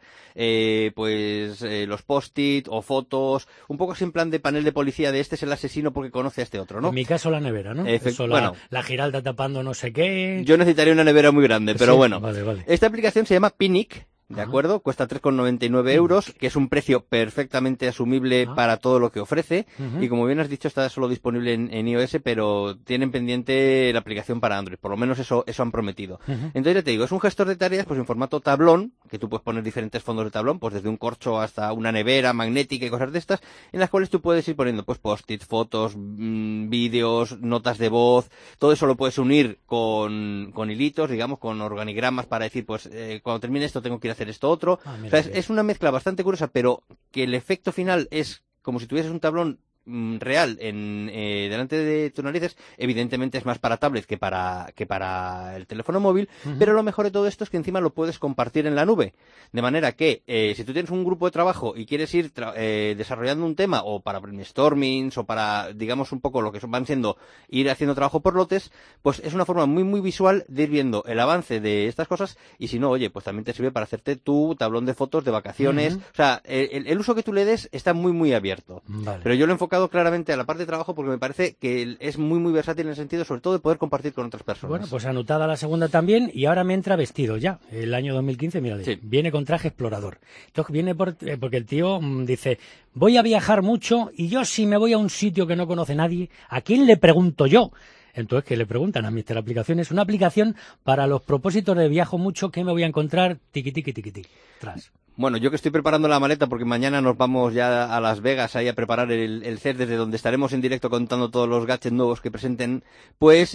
los post-it o fotos, un poco así en plan de panel de policía de este es el asesino porque conoce a este otro, ¿no? En mi caso la nevera, ¿no? La Giralda tapando no sé qué, que... Yo necesitaría una nevera muy grande, pero sí, bueno. Vale. Esta aplicación se llama Pinic, ¿de acuerdo? Cuesta 3,99 euros, que es un precio perfectamente asumible para todo lo que ofrece. Y como bien has dicho, está solo disponible en iOS, pero tienen pendiente la aplicación para Android. Por lo menos eso han prometido. Entonces ya te digo, es un gestor de tareas pues en formato tablón, que tú puedes poner diferentes fondos de tablón, pues desde un corcho hasta una nevera magnética y cosas de estas, en las cuales tú puedes ir poniendo pues post-it, fotos, vídeos, notas de voz. Todo eso lo puedes unir con hilitos, digamos, con organigramas para decir, pues cuando termine esto tengo que ir a hacer esto otro. O sea, es una mezcla bastante curiosa, pero que el efecto final es como si tuvieses un tablón real delante de tus narices. Evidentemente es más para tablet que para el teléfono móvil, pero lo mejor de todo esto es que encima lo puedes compartir en la nube, de manera que si tú tienes un grupo de trabajo y quieres ir desarrollando un tema, o para brainstormings, o para, digamos, un poco lo que van siendo ir haciendo trabajo por lotes, pues es una forma muy muy visual de ir viendo el avance de estas cosas. Y si no, oye, pues también te sirve para hacerte tu tablón de fotos de vacaciones. O sea, el uso que tú le des está muy muy abierto. Pero yo lo he enfocado claramente a la parte de trabajo porque me parece que es muy muy versátil en el sentido, sobre todo, de poder compartir con otras personas. Bueno, pues anotada la segunda también, y ahora me entra vestido ya. El año 2015, mira, viene con traje explorador. Entonces viene porque el tío dice, voy a viajar mucho y yo si me voy a un sitio que no conoce nadie, ¿a quién le pregunto yo? Entonces, ¿qué le preguntan a Mr. Aplicaciones? Una aplicación para los propósitos de viajo mucho, ¿qué me voy a encontrar? Tiqui, tiqui, tiqui, tiqui. Tras. Bueno, yo que estoy preparando la maleta porque mañana nos vamos ya a Las Vegas ahí a preparar el CES, desde donde estaremos en directo contando todos los gadgets nuevos que presenten, pues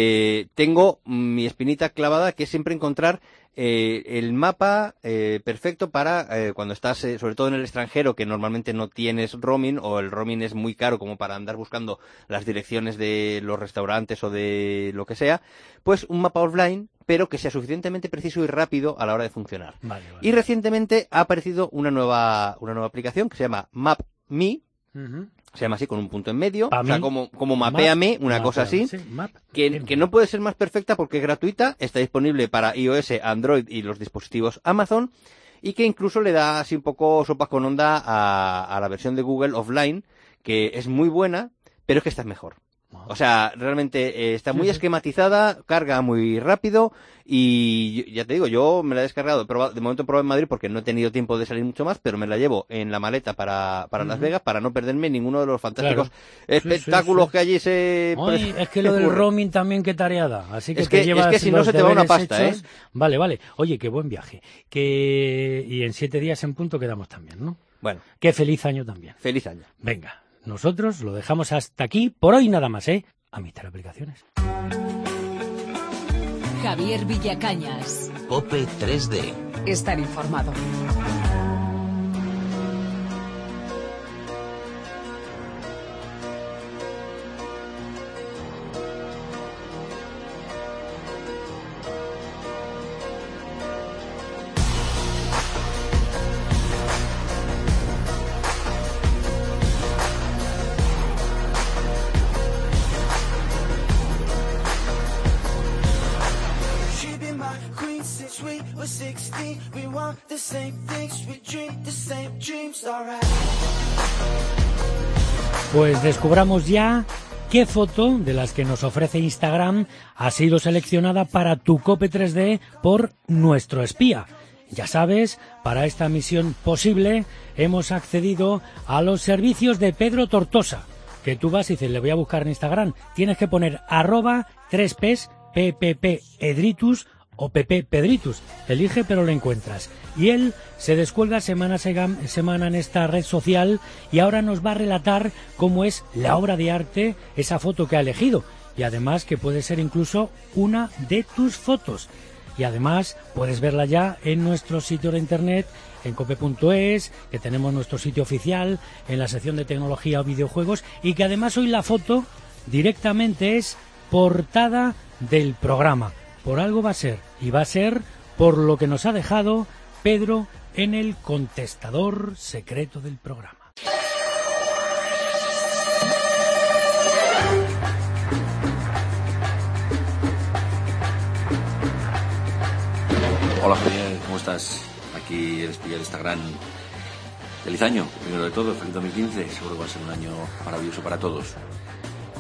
tengo mi espinita clavada, que es siempre encontrar el mapa perfecto para cuando estás, sobre todo en el extranjero, que normalmente no tienes roaming, o el roaming es muy caro como para andar buscando las direcciones de los restaurantes o de lo que sea, pues un mapa offline, pero que sea suficientemente preciso y rápido a la hora de funcionar. Vale. Y recientemente ha aparecido una nueva aplicación que se llama MapMe. Se llama así, con un punto en medio, o sea, como Mapéame, una cosa así, que no puede ser más perfecta porque es gratuita, está disponible para iOS, Android y los dispositivos Amazon, y que incluso le da así un poco sopas con onda a la versión de Google Offline, que es muy buena, pero es que esta es mejor. O sea, realmente está muy esquematizada, carga muy rápido, y ya te digo, yo me la he descargado, de momento he probado en Madrid porque no he tenido tiempo de salir mucho más, pero me la llevo en la maleta para Las Vegas, para no perderme ninguno de los fantásticos espectáculos que allí se... Ay, es que lo del roaming también, qué tareada. Así que es que si no se te va una pasta, hechos. Vale. Oye, qué buen viaje. Y en 7 días en punto quedamos también, ¿no? Bueno. Qué feliz año también. Feliz año. Venga. Nosotros lo dejamos hasta aquí, por hoy nada más, a Mr. Aplicaciones. Javier Villacañas. COPE 3D. Estar informado. Pues descubramos ya qué foto de las que nos ofrece Instagram ha sido seleccionada para tu COPE 3D por nuestro espía. Ya sabes, para esta misión posible hemos accedido a los servicios de Pedro Tortosa, que tú vas y dices, le voy a buscar en Instagram, tienes que poner @3ps, PPP Edritus o PP Pedritus, elige pero lo encuentras. Y él se descuelga semana a semana en esta red social y ahora nos va a relatar cómo es la obra de arte, esa foto que ha elegido, y además que puede ser incluso una de tus fotos. Y además puedes verla ya en nuestro sitio de internet, en cope.es, que tenemos nuestro sitio oficial, en la sección de tecnología o videojuegos, y que además hoy la foto directamente es portada del programa. Por algo va a ser, y va a ser por lo que nos ha dejado Pedro en el contestador secreto del programa. Hola Javier, ¿cómo estás? Aquí el espía de Instagram. Feliz año, primero de todo, feliz 2015, seguro que va a ser un año maravilloso para todos.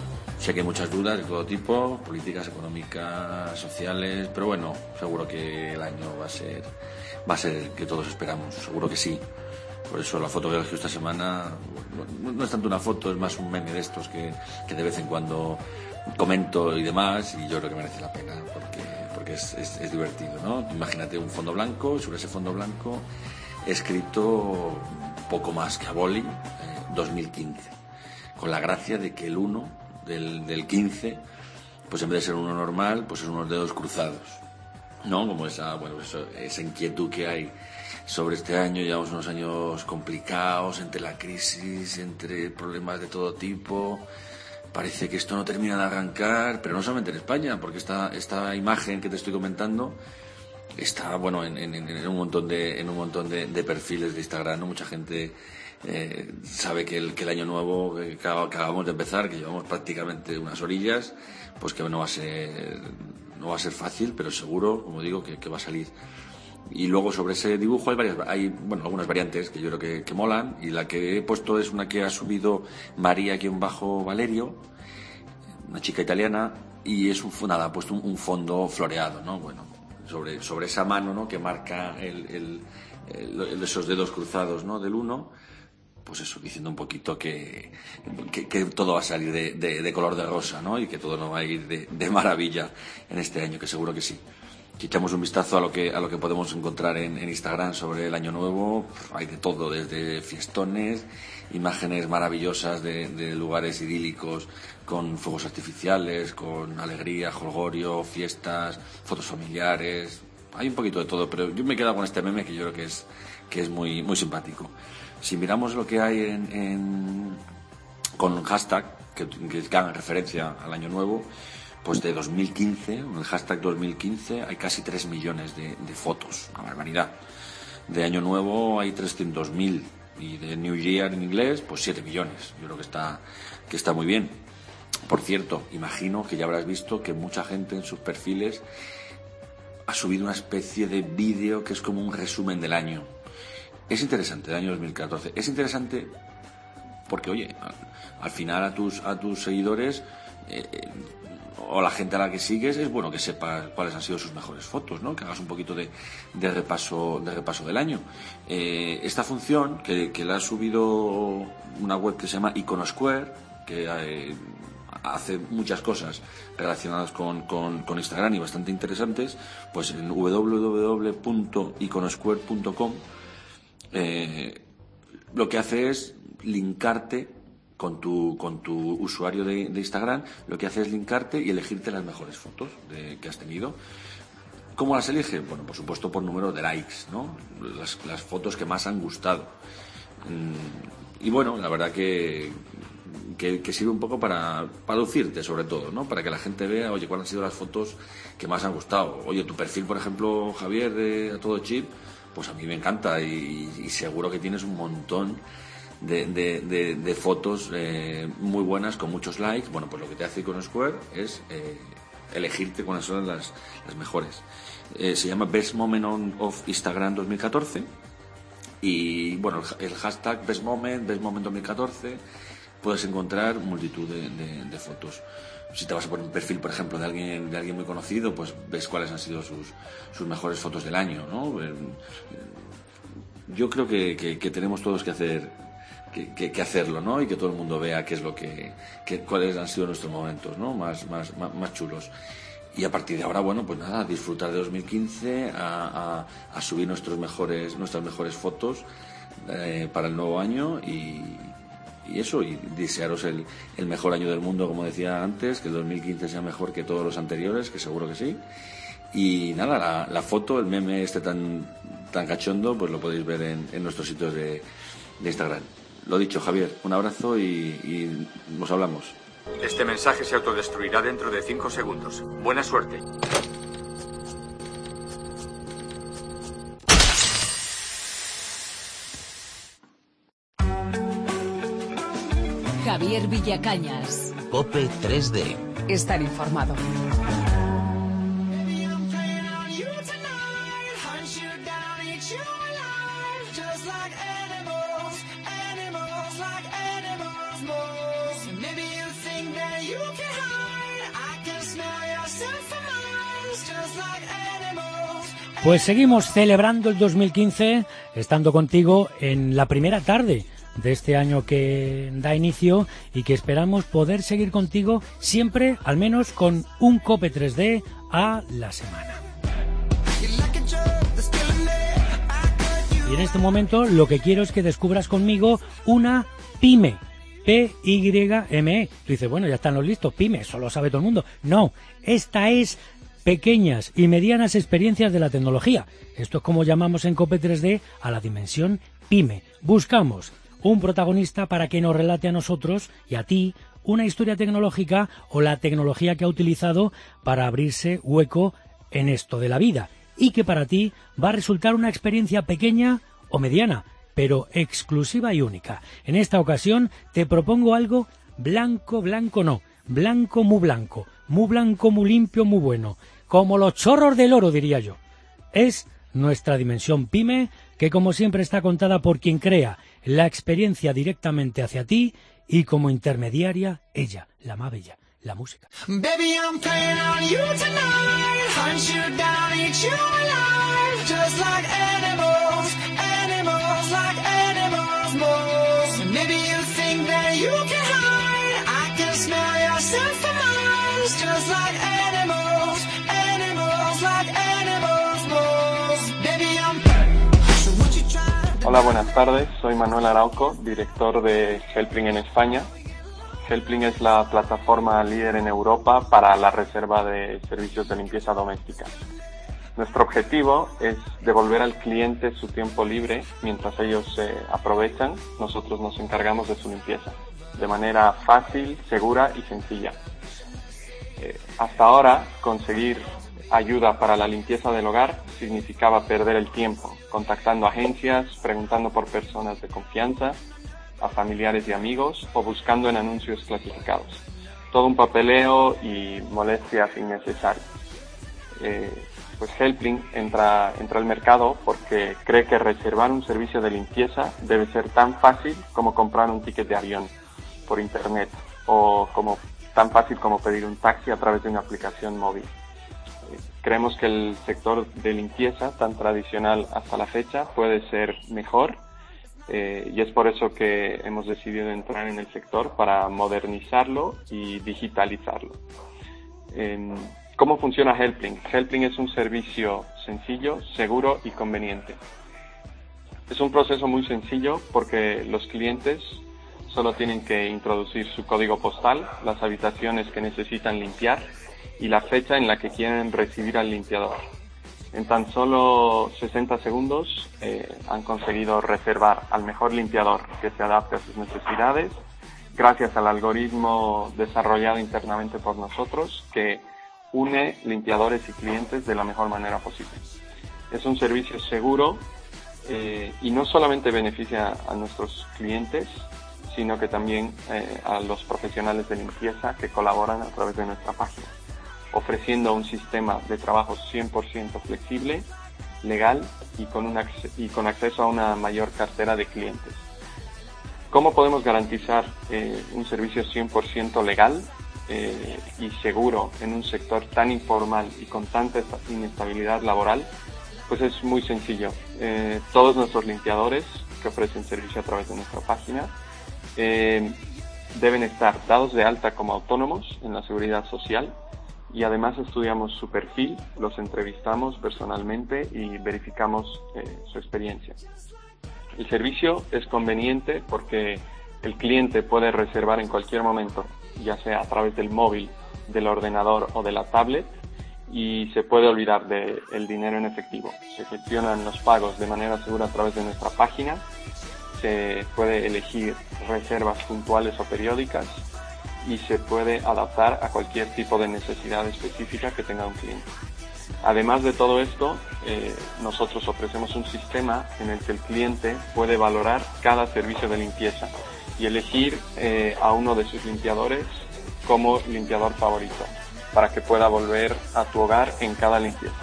Sé que hay muchas dudas de todo tipo, políticas, económicas, sociales, pero bueno, seguro que el año va a ser el que todos esperamos, seguro que sí. Por eso la foto que he elegido esta semana no es tanto una foto, es más un meme de estos que de vez en cuando comento y demás, y yo creo que merece la pena porque es divertido, ¿no? Imagínate un fondo blanco, y sobre ese fondo blanco he escrito poco más que a boli 2015, con la gracia de que el 1 del 15, pues en vez de ser uno normal, pues es unos dedos cruzados, ¿no? Como esa inquietud que hay sobre este año. Llevamos unos años complicados, entre la crisis, entre problemas de todo tipo. Parece que esto no termina de arrancar, pero no solamente en España, porque esta imagen que te estoy comentando está, bueno, en un montón de perfiles de Instagram, ¿no? Mucha gente sabe que el año nuevo que acabamos de empezar, que llevamos prácticamente unas orillas, pues que no va a ser fácil, pero seguro, como digo, que va a salir. Y luego sobre ese dibujo hay algunas variantes que yo creo que molan, y la que he puesto es una que ha subido María-Valerio, una chica italiana, y es ha puesto un fondo floreado, ¿no? Bueno, sobre esa mano, ¿no?, que marca esos dedos cruzados, ¿no?, del 1, pues eso, diciendo un poquito que todo va a salir de color de rosa, ¿no?, y que todo no va a ir de maravilla en este año, que seguro que sí. Si echamos un vistazo a lo que podemos encontrar en Instagram sobre el año nuevo, hay de todo, desde fiestones, imágenes maravillosas de lugares idílicos con fuegos artificiales, con alegría, jolgorio, fiestas, fotos familiares. Hay un poquito de todo, pero yo me he quedado con este meme que yo creo que es muy, muy simpático. Si miramos lo que hay con hashtag que hagan referencia al año nuevo, pues de 2015, en el hashtag 2015, hay casi 3 millones de fotos, una barbaridad. De Año Nuevo hay 300.000, y de New Year en inglés, pues 7 millones. Yo creo que está muy bien. Por cierto, imagino que ya habrás visto que mucha gente en sus perfiles ha subido una especie de vídeo que es como un resumen del año. Es interesante, del año 2014. Es interesante porque, oye, al final a tus seguidores o la gente a la que sigues, es bueno que sepas cuáles han sido sus mejores fotos, ¿no? Que hagas un poquito de repaso del año. Esta función que la ha subido una web que se llama Iconosquare, que hace muchas cosas relacionadas con Instagram y bastante interesantes, pues en www.iconosquare.com lo que hace es linkarte con tu usuario de Instagram, lo que hace es linkarte y elegirte las mejores fotos que has tenido. ¿Cómo las elige? Bueno, por supuesto por número de likes, ¿no? Las fotos que más han gustado. Y bueno, la verdad que sirve un poco para lucirte, sobre todo, ¿no? Para que la gente vea, oye, cuáles han sido las fotos que más han gustado. Oye, tu perfil, por ejemplo, Javier, de A Todo Chip, pues a mí me encanta y seguro que tienes un montón de fotos muy buenas, con muchos likes. Bueno, pues lo que te hace Iconosquare es elegirte cuáles son las mejores. Se llama Best Moment of Instagram 2014, y bueno, el hashtag Best Moment 2014, puedes encontrar multitud de fotos. Si te vas a poner un perfil, por ejemplo, de alguien muy conocido, pues ves cuáles han sido sus mejores fotos del año, ¿no? Yo creo que tenemos todos que hacerlo, ¿no? Y que todo el mundo vea qué es cuáles han sido nuestros momentos, ¿no?, más chulos. Y a partir de ahora, bueno, pues nada, disfrutar de 2015, a subir nuestras mejores fotos para el nuevo año, y eso, y desearos el mejor año del mundo, como decía antes, que el 2015 sea mejor que todos los anteriores, que seguro que sí. Y nada, la foto, el meme tan cachondo, pues lo podéis ver en nuestros sitios de Instagram. Lo dicho, Javier, un abrazo y nos hablamos. Este mensaje se autodestruirá dentro de 5 segundos. Buena suerte. Javier Villacañas. COPE 3D. Estar informado. Maybe you think that you can Pues seguimos celebrando el 2015, estando contigo en la primera tarde de este año que da inicio y que esperamos poder seguir contigo siempre, al menos con un COPE 3D a la semana. Y en este momento lo que quiero es que descubras conmigo una PYME. P-Y-M-E. Tú dices, bueno, ya están los listos, PYME, eso lo sabe todo el mundo. No, esta es pequeñas y medianas experiencias de la tecnología. Esto es como llamamos en COPE 3D a la dimensión PYME. Buscamos un protagonista para que nos relate a nosotros y a ti una historia tecnológica o la tecnología que ha utilizado para abrirse hueco en esto de la vida y que para ti va a resultar una experiencia pequeña o mediana, pero exclusiva y única. En esta ocasión te propongo algo blanco, blanco, muy limpio, muy bueno, como los chorros del oro, diría yo. Es nuestra dimensión PYME, que como siempre está contada por quien crea la experiencia directamente hacia ti y como intermediaria ella, la más bella, la música. Baby, I'm playing on you tonight. Hunt you down, eat you alive. Just like animals, animals like animals most. Maybe you think that you can hide. I can smell your scent from miles. Just like animals, animals like animals most. Baby, I'm so would you try? Hola, buenas tardes. Soy Manuel Arauco, director de Helpling en España. Helpling es la plataforma líder en Europa para la reserva de servicios de limpieza doméstica. Nuestro objetivo es devolver al cliente su tiempo libre mientras ellos se aprovechan. Nosotros nos encargamos de su limpieza de manera fácil, segura y sencilla. Hasta ahora, conseguir ayuda para la limpieza del hogar significaba perder el tiempo contactando agencias, preguntando por personas de confianza, a familiares y amigos o buscando en anuncios clasificados. Todo un papeleo y molestias innecesarias. Pues Helpling entra al mercado porque cree que reservar un servicio de limpieza debe ser tan fácil como comprar un ticket de avión por internet o tan fácil como pedir un taxi a través de una aplicación móvil. Creemos que el sector de limpieza, tan tradicional hasta la fecha, puede ser mejor. Y es por eso que hemos decidido entrar en el sector para modernizarlo y digitalizarlo. ¿Cómo funciona Helpling? Helpling es un servicio sencillo, seguro y conveniente. Es un proceso muy sencillo porque los clientes solo tienen que introducir su código postal, las habitaciones que necesitan limpiar y la fecha en la que quieren recibir al limpiador. En tan solo 60 segundos han conseguido reservar al mejor limpiador que se adapte a sus necesidades, gracias al algoritmo desarrollado internamente por nosotros que une limpiadores y clientes de la mejor manera posible. Es un servicio seguro y no solamente beneficia a nuestros clientes, sino que también a los profesionales de limpieza que colaboran a través de nuestra página, ofreciendo un sistema de trabajo 100% flexible, legal y con acceso a una mayor cartera de clientes. ¿Cómo podemos garantizar un servicio 100% legal y seguro en un sector tan informal y con tanta inestabilidad laboral? Pues es muy sencillo. Todos nuestros limpiadores que ofrecen servicio a través de nuestra página deben estar dados de alta como autónomos en la Seguridad Social. Y además estudiamos su perfil, los entrevistamos personalmente y verificamos su experiencia. El servicio es conveniente porque el cliente puede reservar en cualquier momento, ya sea a través del móvil, del ordenador o de la tablet, y se puede olvidar del dinero en efectivo. Se gestionan los pagos de manera segura a través de nuestra página, se puede elegir reservas puntuales o periódicas, y se puede adaptar a cualquier tipo de necesidad específica que tenga un cliente. Además de todo esto, nosotros ofrecemos un sistema en el que el cliente puede valorar cada servicio de limpieza y elegir a uno de sus limpiadores como limpiador favorito para que pueda volver a tu hogar en cada limpieza.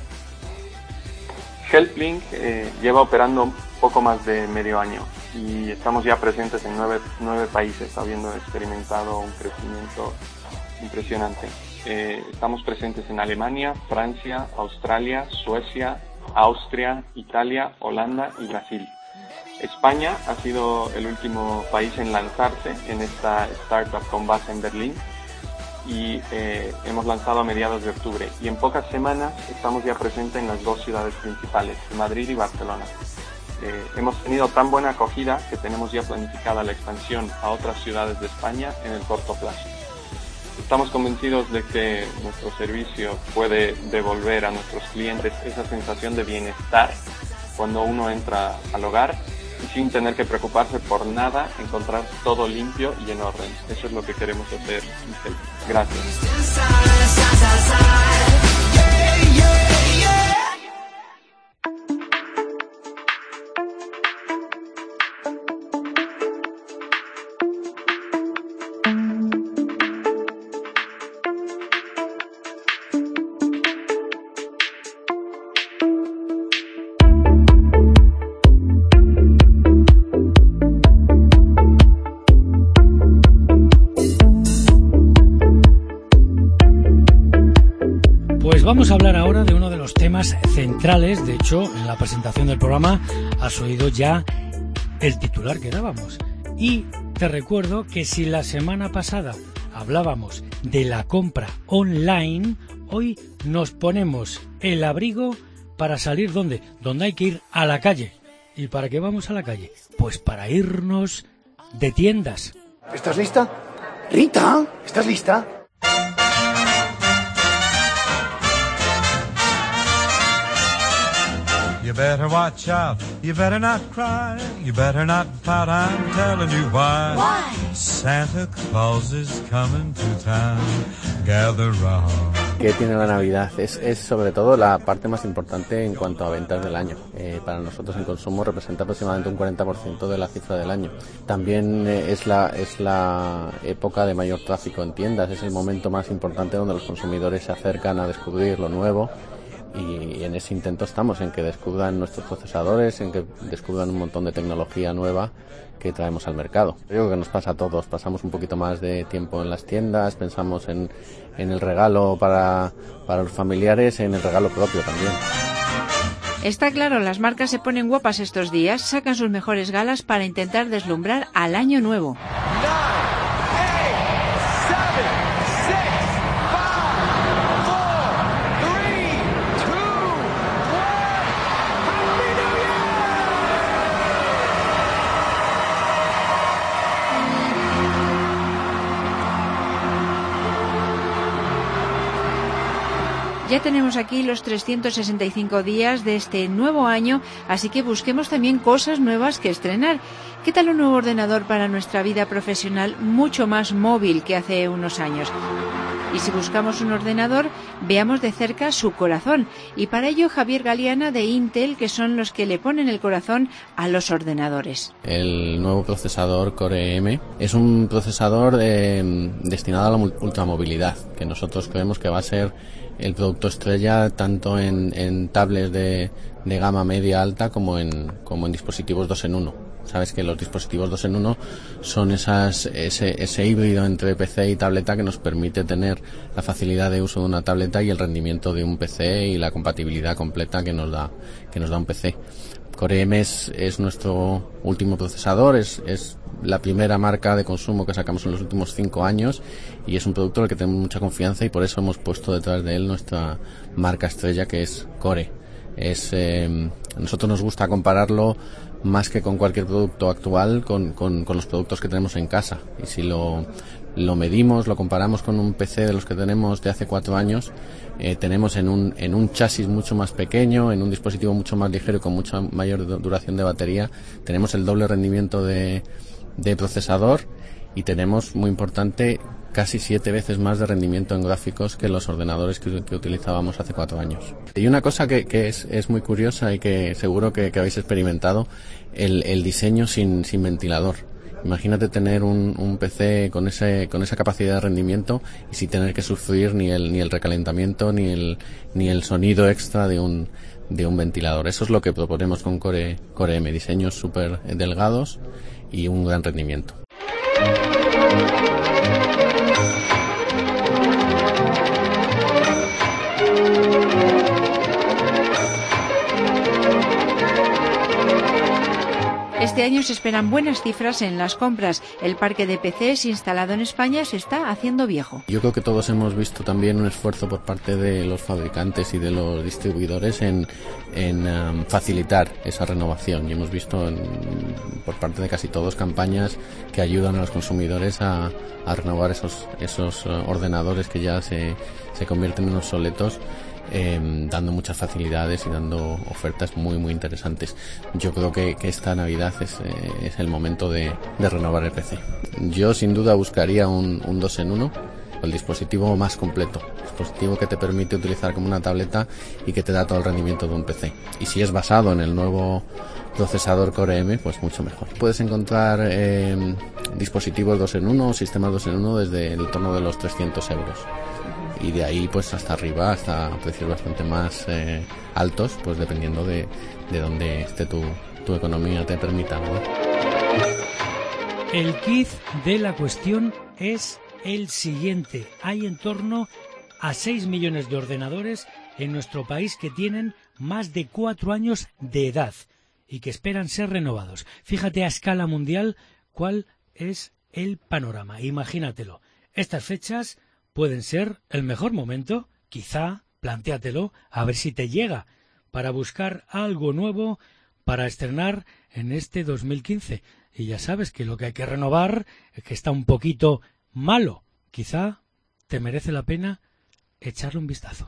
Helpling lleva operando poco más de medio año y estamos ya presentes en 9 países, habiendo experimentado un crecimiento impresionante. Estamos presentes en Alemania, Francia, Australia, Suecia, Austria, Italia, Holanda y Brasil. España ha sido el último país en lanzarse en esta startup con base en Berlín y hemos lanzado a mediados de octubre y en pocas semanas estamos ya presentes en las 2 ciudades principales, Madrid y Barcelona. Hemos tenido tan buena acogida que tenemos ya planificada la expansión a otras ciudades de España en el corto plazo. Estamos convencidos de que nuestro servicio puede devolver a nuestros clientes esa sensación de bienestar cuando uno entra al hogar y sin tener que preocuparse por nada, encontrar todo limpio y en orden. Eso es lo que queremos hacer. Gracias. Vamos a hablar ahora de uno de los temas centrales. De hecho, en la presentación del programa has oído ya el titular que dábamos. Y te recuerdo que si la semana pasada hablábamos de la compra online, hoy nos ponemos el abrigo para salir ¿dónde? Donde hay que ir a la calle. ¿Y para qué vamos a la calle? Pues para irnos de tiendas. ¿Estás lista? Rita, ¿estás lista? You better watch out, you better not cry, you better not pout, I'm telling you why. Why? Santa Claus is coming to town, gather round. ¿Qué tiene la Navidad? Es sobre todo la parte más importante en cuanto a ventas del año. Para nosotros en consumo representa aproximadamente un 40% de la cifra del año. También es la época de mayor tráfico en tiendas, es el momento más importante donde los consumidores se acercan a descubrir lo nuevo. Y en ese intento estamos, en que descubran nuestros procesadores, en que descubran un montón de tecnología nueva que traemos al mercado. Creo que nos pasa a todos, pasamos un poquito más de tiempo en las tiendas, pensamos en el regalo para los familiares, en el regalo propio también. Está claro, las marcas se ponen guapas estos días, sacan sus mejores galas para intentar deslumbrar al año nuevo. Ya tenemos aquí los 365 días de este nuevo año, así que busquemos también cosas nuevas que estrenar. ¿Qué tal un nuevo ordenador para nuestra vida profesional mucho más móvil que hace unos años? Y si buscamos un ordenador, veamos de cerca su corazón. Y para ello Javier Galeana de Intel, que son los que le ponen el corazón a los ordenadores. El nuevo procesador Core M es un procesador destinado a la ultramovilidad, que nosotros creemos que va a ser el producto estrella tanto en tablets de gama media alta como en dispositivos 2 en 1. Sabes que los dispositivos 2 en 1 son ese híbrido entre PC y tableta que nos permite tener la facilidad de uso de una tableta y el rendimiento de un PC y la compatibilidad completa que nos da un PC. Core M es nuestro último procesador, es la primera marca de consumo que sacamos en los últimos 5 años y es un producto en el que tenemos mucha confianza y por eso hemos puesto detrás de él nuestra marca estrella, que es Core. A nosotros nos gusta compararlo más que con cualquier producto actual con los productos que tenemos en casa, y si lo medimos, lo comparamos con un PC de los que tenemos de hace 4 años, tenemos en un chasis mucho más pequeño, en un dispositivo mucho más ligero y con mucha mayor duración de batería, tenemos el doble rendimiento de procesador y tenemos, muy importante, casi 7 veces más de rendimiento en gráficos que los ordenadores que utilizábamos hace 4 años. Y una cosa que es muy curiosa y que seguro que habéis experimentado, el diseño sin ventilador. Imagínate tener un PC con esa capacidad de rendimiento y sin tener que sufrir ni el recalentamiento ni el sonido extra de un ventilador. Eso es lo que proponemos con Core M, diseños súper delgados y un gran rendimiento. Este año se esperan buenas cifras en las compras. El parque de PCs instalado en España se está haciendo viejo. Yo creo que todos hemos visto también un esfuerzo por parte de los fabricantes y de los distribuidores en facilitar esa renovación. Y hemos visto por parte de casi todos campañas que ayudan a los consumidores a renovar esos ordenadores que ya se convierten en obsoletos, dando muchas facilidades y dando ofertas muy muy interesantes. Yo creo que esta Navidad es el momento de renovar el PC. Yo sin duda buscaría un 2 en 1, el dispositivo más completo, dispositivo que te permite utilizar como una tableta y que te da todo el rendimiento de un PC. Y si es basado en el nuevo procesador Core M, pues mucho mejor. Puedes encontrar dispositivos 2 en 1, sistemas 2 en 1 desde el torno de los 300 euros. Y de ahí pues hasta arriba, hasta precios bastante más altos, pues dependiendo de dónde esté tu economía te permita, ¿no? El kit de la cuestión es el siguiente. Hay en torno a 6 millones de ordenadores en nuestro país que tienen más de 4 años de edad y que esperan ser renovados. Fíjate a escala mundial cuál es el panorama. Imagínatelo. Estas fechas pueden ser el mejor momento, quizá, plantéatelo, a ver si te llega, para buscar algo nuevo para estrenar en este 2015. Y ya sabes que lo que hay que renovar es que está un poquito malo. Quizá te merece la pena echarle un vistazo.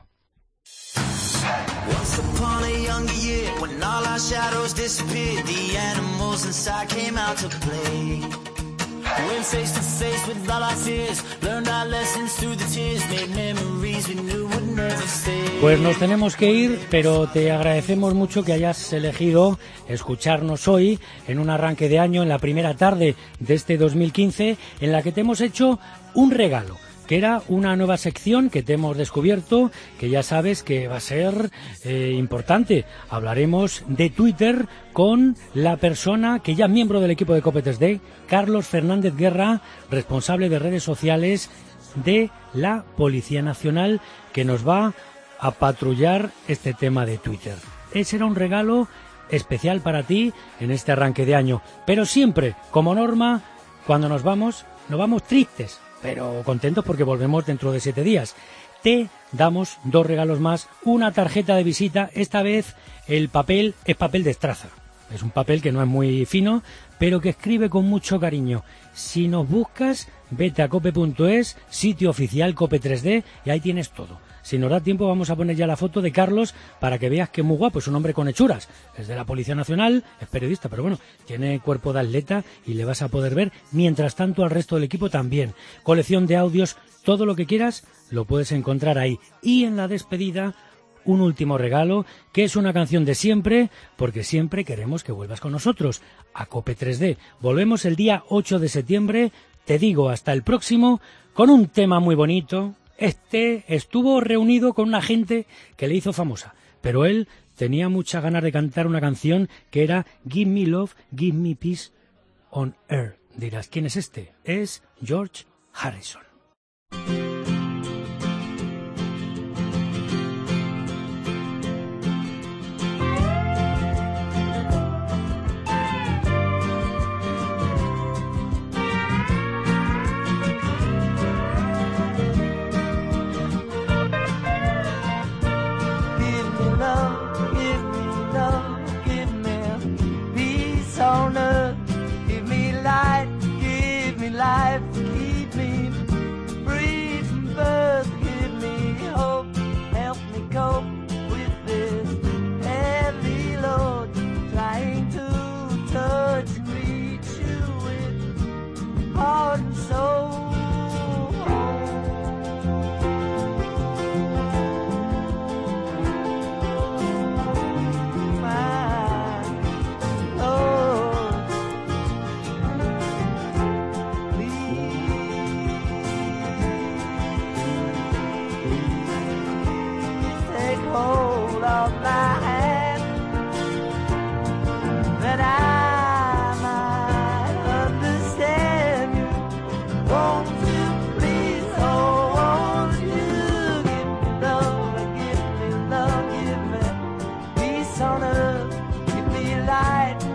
Once upon a younger year, when all our shadows disappeared, the animals inside came out to play. Went face to face with all our fears, learned our lessons through the tears, made memories we knew would never fade. Pues nos tenemos que ir, pero te agradecemos mucho que hayas elegido escucharnos hoy en un arranque de año, en la primera tarde de este 2015, en la que te hemos hecho un regalo, que era una nueva sección que te hemos descubierto, que ya sabes que va a ser importante. Hablaremos de Twitter con la persona que ya es miembro del equipo de Cope3D, Carlos Fernández Guerra, responsable de redes sociales de la Policía Nacional, que nos va a patrullar este tema de Twitter. Ese era un regalo especial para ti en este arranque de año, pero siempre, como norma, cuando nos vamos tristes, pero contentos porque volvemos dentro de 7 días. Te damos 2 regalos más, una tarjeta de visita. Esta vez el papel es papel de estraza. Es un papel que no es muy fino, pero que escribe con mucho cariño. Si nos buscas, vete a cope.es, sitio oficial Cope3D, y ahí tienes todo. Si nos da tiempo vamos a poner ya la foto de Carlos para que veas que es muy guapo, es un hombre con hechuras. Es de la Policía Nacional, es periodista, pero bueno, tiene cuerpo de atleta y le vas a poder ver. Mientras tanto al resto del equipo también. Colección de audios, todo lo que quieras lo puedes encontrar ahí. Y en la despedida, un último regalo, que es una canción de siempre, porque siempre queremos que vuelvas con nosotros a Cope3D. Volvemos el día 8 de septiembre, te digo hasta el próximo, con un tema muy bonito. Estuvo reunido con una gente que le hizo famosa, pero él tenía muchas ganas de cantar una canción que era Give Me Love, Give Me Peace on Earth. Dirás, ¿quién es este? Es George Harrison. Life, keep me breathing, birth, give me hope, help me cope with this heavy load, trying to touch and reach you with heart and soul. Hold of my hand, that I might understand you. Won't you please, oh, won't you give me love, give me peace on earth, give me light.